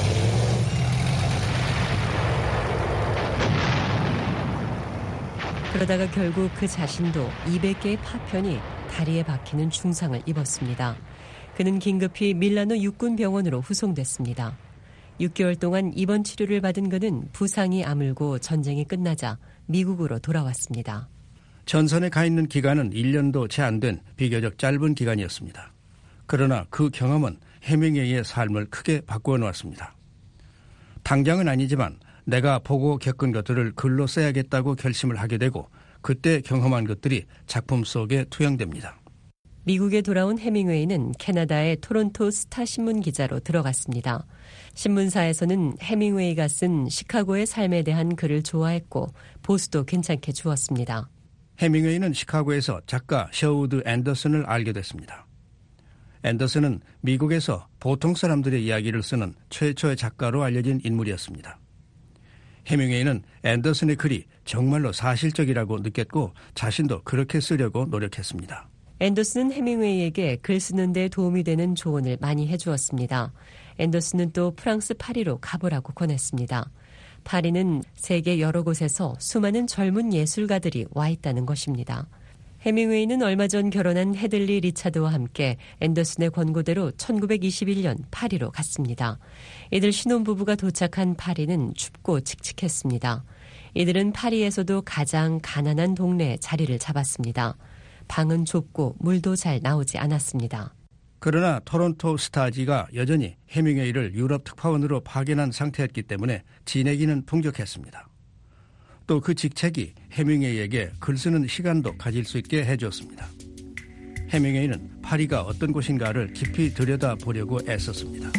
그러다가 결국 그 자신도 이백 개의 파편이 다리에 박히는 중상을 입었습니다. 그는 긴급히 밀라노 육군병원으로 후송됐습니다. 육 개월 동안 입원 치료를 받은 그는 부상이 아물고 전쟁이 끝나자 미국으로 돌아왔습니다. 전선에 가 있는 기간은 일 년도 채 안 된 비교적 짧은 기간이었습니다. 그러나 그 경험은 해밍웨이의 삶을 크게 바꾸어 놓았습니다. 당장은 아니지만 내가 보고 겪은 것들을 글로 써야겠다고 결심을 하게 되고 그때 경험한 것들이 작품 속에 투영됩니다. 미국에 돌아온 해밍웨이는 캐나다의 토론토 스타 신문 기자로 들어갔습니다. 신문사에서는 해밍웨이가 쓴 시카고의 삶에 대한 글을 좋아했고 보수도 괜찮게 주었습니다. 해밍웨이는 시카고에서 작가 셔우드 앤더슨을 알게 됐습니다. 앤더슨은 미국에서 보통 사람들의 이야기를 쓰는 최초의 작가로 알려진 인물이었습니다. 해밍웨이는 앤더슨의 글이 정말로 사실적이라고 느꼈고 자신도 그렇게 쓰려고 노력했습니다. 앤더슨은 해밍웨이에게 글 쓰는 데 도움이 되는 조언을 많이 해주었습니다. 앤더슨은 또 프랑스 파리로 가보라고 권했습니다. 파리는 세계 여러 곳에서 수많은 젊은 예술가들이 와 있다는 것입니다. 해밍웨이는 얼마 전 결혼한 헤들리 리차드와 함께 앤더슨의 권고대로 천구백이십일 년 파리로 갔습니다. 이들 신혼부부가 도착한 파리는 춥고 칙칙했습니다. 이들은 파리에서도 가장 가난한 동네에 자리를 잡았습니다. 방은 좁고 물도 잘 나오지 않았습니다. 그러나 토론토 스타지가 여전히 해밍웨이를 유럽 특파원으로 파견한 상태였기 때문에 지내기는 풍족했습니다. 또 그 직책이 해밍웨이에게 글 쓰는 시간도 가질 수 있게 해주었습니다. 해밍웨이는 파리가 어떤 곳인가를 깊이 들여다보려고 애썼습니다.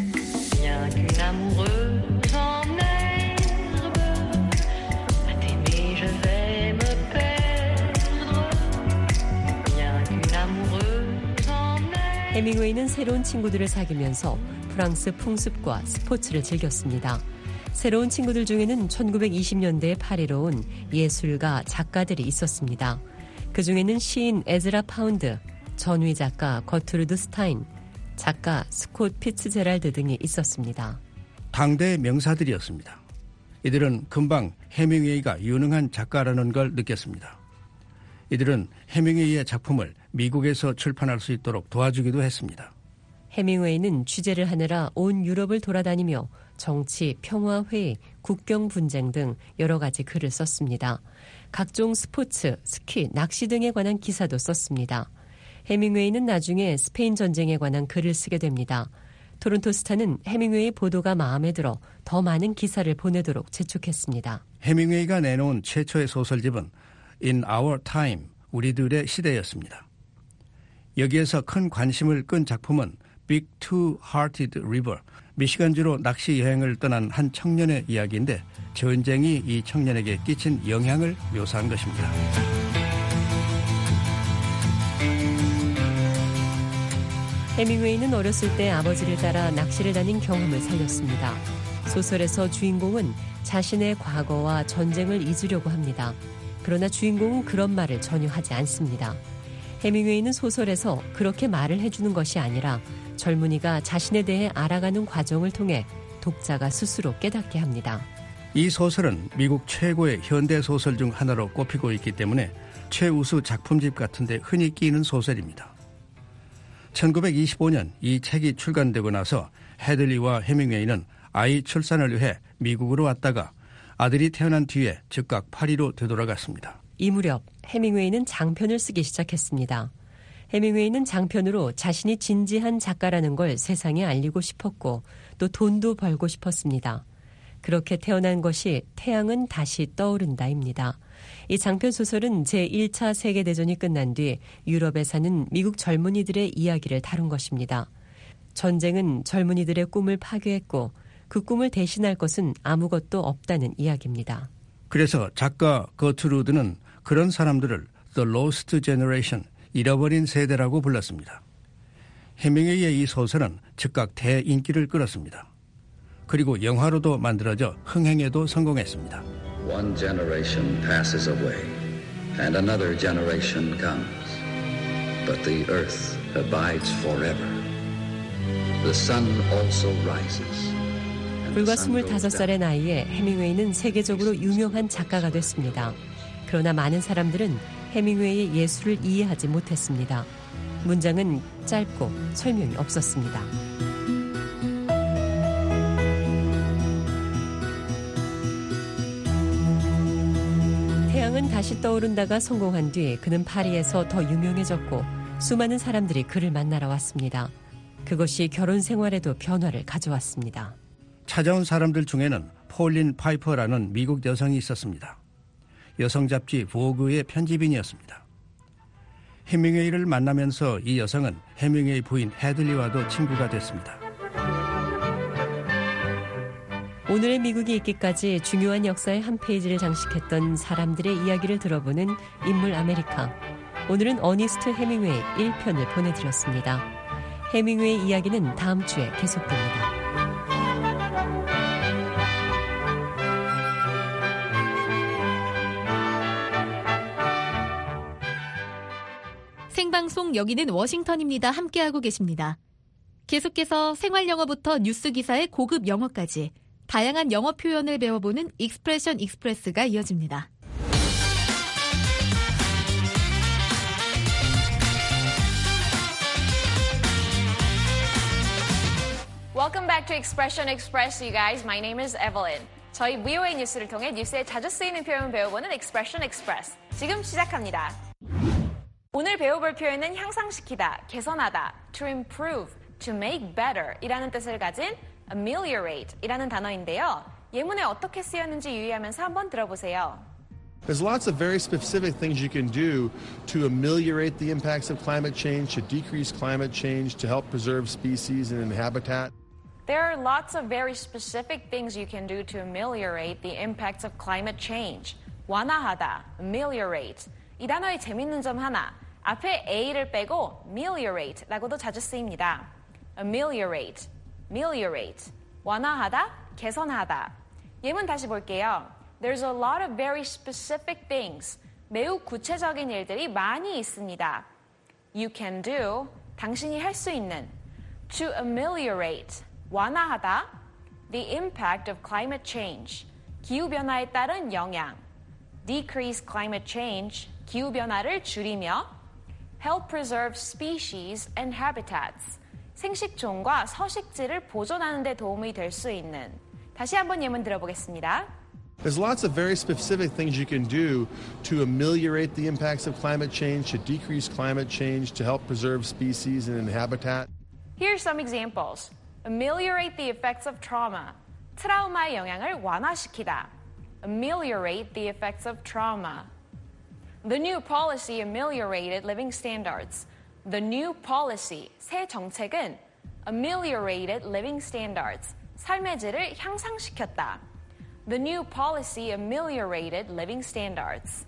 해밍웨이는 새로운 친구들을 사귀면서 프랑스 풍습과 스포츠를 즐겼습니다. 새로운 친구들 중에는 천구백이십 년대에 파리로 온 예술가, 작가들이 있었습니다. 그중에는 시인 에즈라 파운드, 전위 작가 거트루드 스타인, 작가 스콧 피츠제랄드 등이 있었습니다. 당대의 명사들이었습니다. 이들은 금방 해밍웨이가 유능한 작가라는 걸 느꼈습니다. 이들은 해밍웨이의 작품을 미국에서 출판할 수 있도록 도와주기도 했습니다. 해밍웨이는 취재를 하느라 온 유럽을 돌아다니며 정치, 평화회의, 국경 분쟁 등 여러 가지 글을 썼습니다. 각종 스포츠, 스키, 낚시 등에 관한 기사도 썼습니다. 해밍웨이는 나중에 스페인 전쟁에 관한 글을 쓰게 됩니다. 토론토 스타는 해밍웨이 보도가 마음에 들어 더 많은 기사를 보내도록 재촉했습니다. 해밍웨이가 내놓은 최초의 소설집은 In Our Time, 우리들의 시대였습니다. 여기에서 큰 관심을 끈 작품은 Big Two-Hearted River, 미시간주로 낚시 여행을 떠난 한 청년의 이야기인데 전쟁이 이 청년에게 끼친 영향을 묘사한 것입니다. 해밍웨이는 어렸을 때 아버지를 따라 낚시를 다닌 경험을 살렸습니다. 소설에서 주인공은 자신의 과거와 전쟁을 잊으려고 합니다. 그러나 주인공은 그런 말을 전혀 하지 않습니다. 해밍웨이는 소설에서 그렇게 말을 해주는 것이 아니라 젊은이가 자신에 대해 알아가는 과정을 통해 독자가 스스로 깨닫게 합니다. 이 소설은 미국 최고의 현대 소설 중 하나로 꼽히고 있기 때문에 최우수 작품집 같은 데 흔히 끼이는 소설입니다. 천구백이십오 년 이 책이 출간되고 나서 헤들리와 해밍웨이는 아이 출산을 위해 미국으로 왔다가 아들이 태어난 뒤에 즉각 파리로 되돌아갔습니다. 이 무렵 해밍웨이는 장편을 쓰기 시작했습니다. 해밍웨이는 장편으로 자신이 진지한 작가라는 걸 세상에 알리고 싶었고 또 돈도 벌고 싶었습니다. 그렇게 태어난 것이 태양은 다시 떠오른다입니다. 이 장편 소설은 제일 차 세계대전이 끝난 뒤 유럽에 사는 미국 젊은이들의 이야기를 다룬 것입니다. 전쟁은 젊은이들의 꿈을 파괴했고 그 꿈을 대신할 것은 아무것도 없다는 이야기입니다. 그래서 작가 거트루드는 그런 사람들을 The Lost Generation, 잃어버린 세대라고 불렀습니다. 해밍웨이의 이 소설은 즉각 대인기를 끌었습니다. 그리고 영화로도 만들어져 흥행에도 성공했습니다. One generation passes away and another generation comes. But the earth abides forever. The sun also rises. 불과 스물다섯 살의 나이에 해밍웨이는 세계적으로 유명한 작가가 됐습니다. 그러나 많은 사람들은 해밍웨이의 예술을 이해하지 못했습니다. 문장은 짧고 설명이 없었습니다. 태양은 다시 떠오른다가 성공한 뒤 그는 파리에서 더 유명해졌고 수많은 사람들이 그를 만나러 왔습니다. 그것이 결혼 생활에도 변화를 가져왔습니다. 찾아온 사람들 중에는 폴린 파이퍼라는 미국 여성이 있었습니다. 여성 잡지 보그의 편집인이었습니다. 해밍웨이를 만나면서 이 여성은 해밍웨이 부인 헤들리와도 친구가 됐습니다. 오늘의 미국이 있기까지 중요한 역사의 한 페이지를 장식했던 사람들의 이야기를 들어보는 인물 아메리카. 오늘은 어니스트 해밍웨이 일 편을 보내드렸습니다. 해밍웨이 이야기는 다음 주에 계속됩니다. 생방송 여기는 워싱턴입니다. 함께하고 계십니다. 계속해서 생활영어부터 뉴스 기사의 고급 영어까지 다양한 영어 표현을 배워보는 익스프레션 익스프레스가 이어집니다. Welcome back to Expression Express, you guys. My name is Evelyn. 저희 브이오에이 뉴스를 통해 뉴스에 자주 쓰이는 표현 배워보는 Expression Express. 지금 시작합니다. 오늘 배워볼 표현은 향상시키다, 개선하다, to improve, to make better 이라는 뜻을 가진 ameliorate 이라는 단어인데요. 예문에 어떻게 쓰였는지 유의하면서 한번 들어보세요. There's lots of very specific things you can do to ameliorate the impacts of climate change, to decrease climate change, to help preserve species and habitat. There are lots of very specific things you can do to ameliorate the impacts of climate change. 완화하다, ameliorate. 이 단어의 재밌는 점 하나, 앞에 a를 빼고 ameliorate라고도 자주 쓰입니다. ameliorate, ameliorate, 완화하다, 개선하다. 예문 다시 볼게요. There's a lot of very specific things. 매우 구체적인 일들이 많이 있습니다. You can do, 당신이 할 수 있는. To ameliorate, 완화하다. The impact of climate change, 기후변화에 따른 영향. Decrease climate change, 기후변화를 줄이며. Help preserve species and habitats, 생식종과 서식지를 보존하는 데 도움이 될 수 있는. 다시 한번 예문 들어보겠습니다. There's lots of very specific things you can do to ameliorate the impacts of climate change, to decrease climate change, to help preserve species and habitat. Here are some examples. Ameliorate the effects of trauma, 트라우마의 영향을 완화시키다. Ameliorate the effects of trauma. The new policy ameliorated living standards. The new policy, 새 정책은 ameliorated living standards, 삶의 질을 향상시켰다. The new policy ameliorated living standards.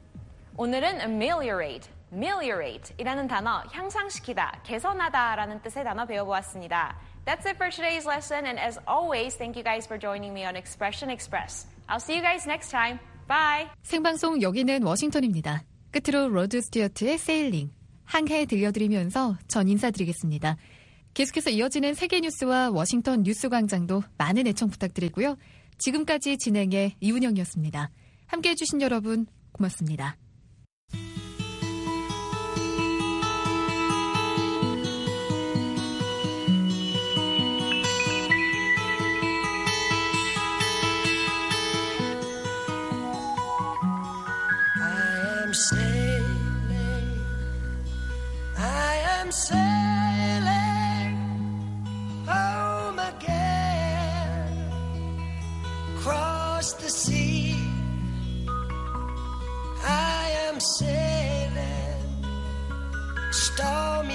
오늘은 ameliorate, ameliorate 이라는 단어, 향상시키다, 개선하다 라는 뜻의 단어 배워보았습니다. That's it for today's lesson, and as always, thank you guys for joining me on Expression Express. I'll see you guys next time. Bye! 생방송 여기는 워싱턴입니다. 끝으로 로드 스튜어트의 세일링, 항해 들려드리면서 전 인사드리겠습니다. 계속해서 이어지는 세계 뉴스와 워싱턴 뉴스 광장도 많은 애청 부탁드리고요. 지금까지 진행의 이운영이었습니다. 함께해 주신 여러분 고맙습니다. Sailing, I am sailing home again, across the sea. I am sailing stormy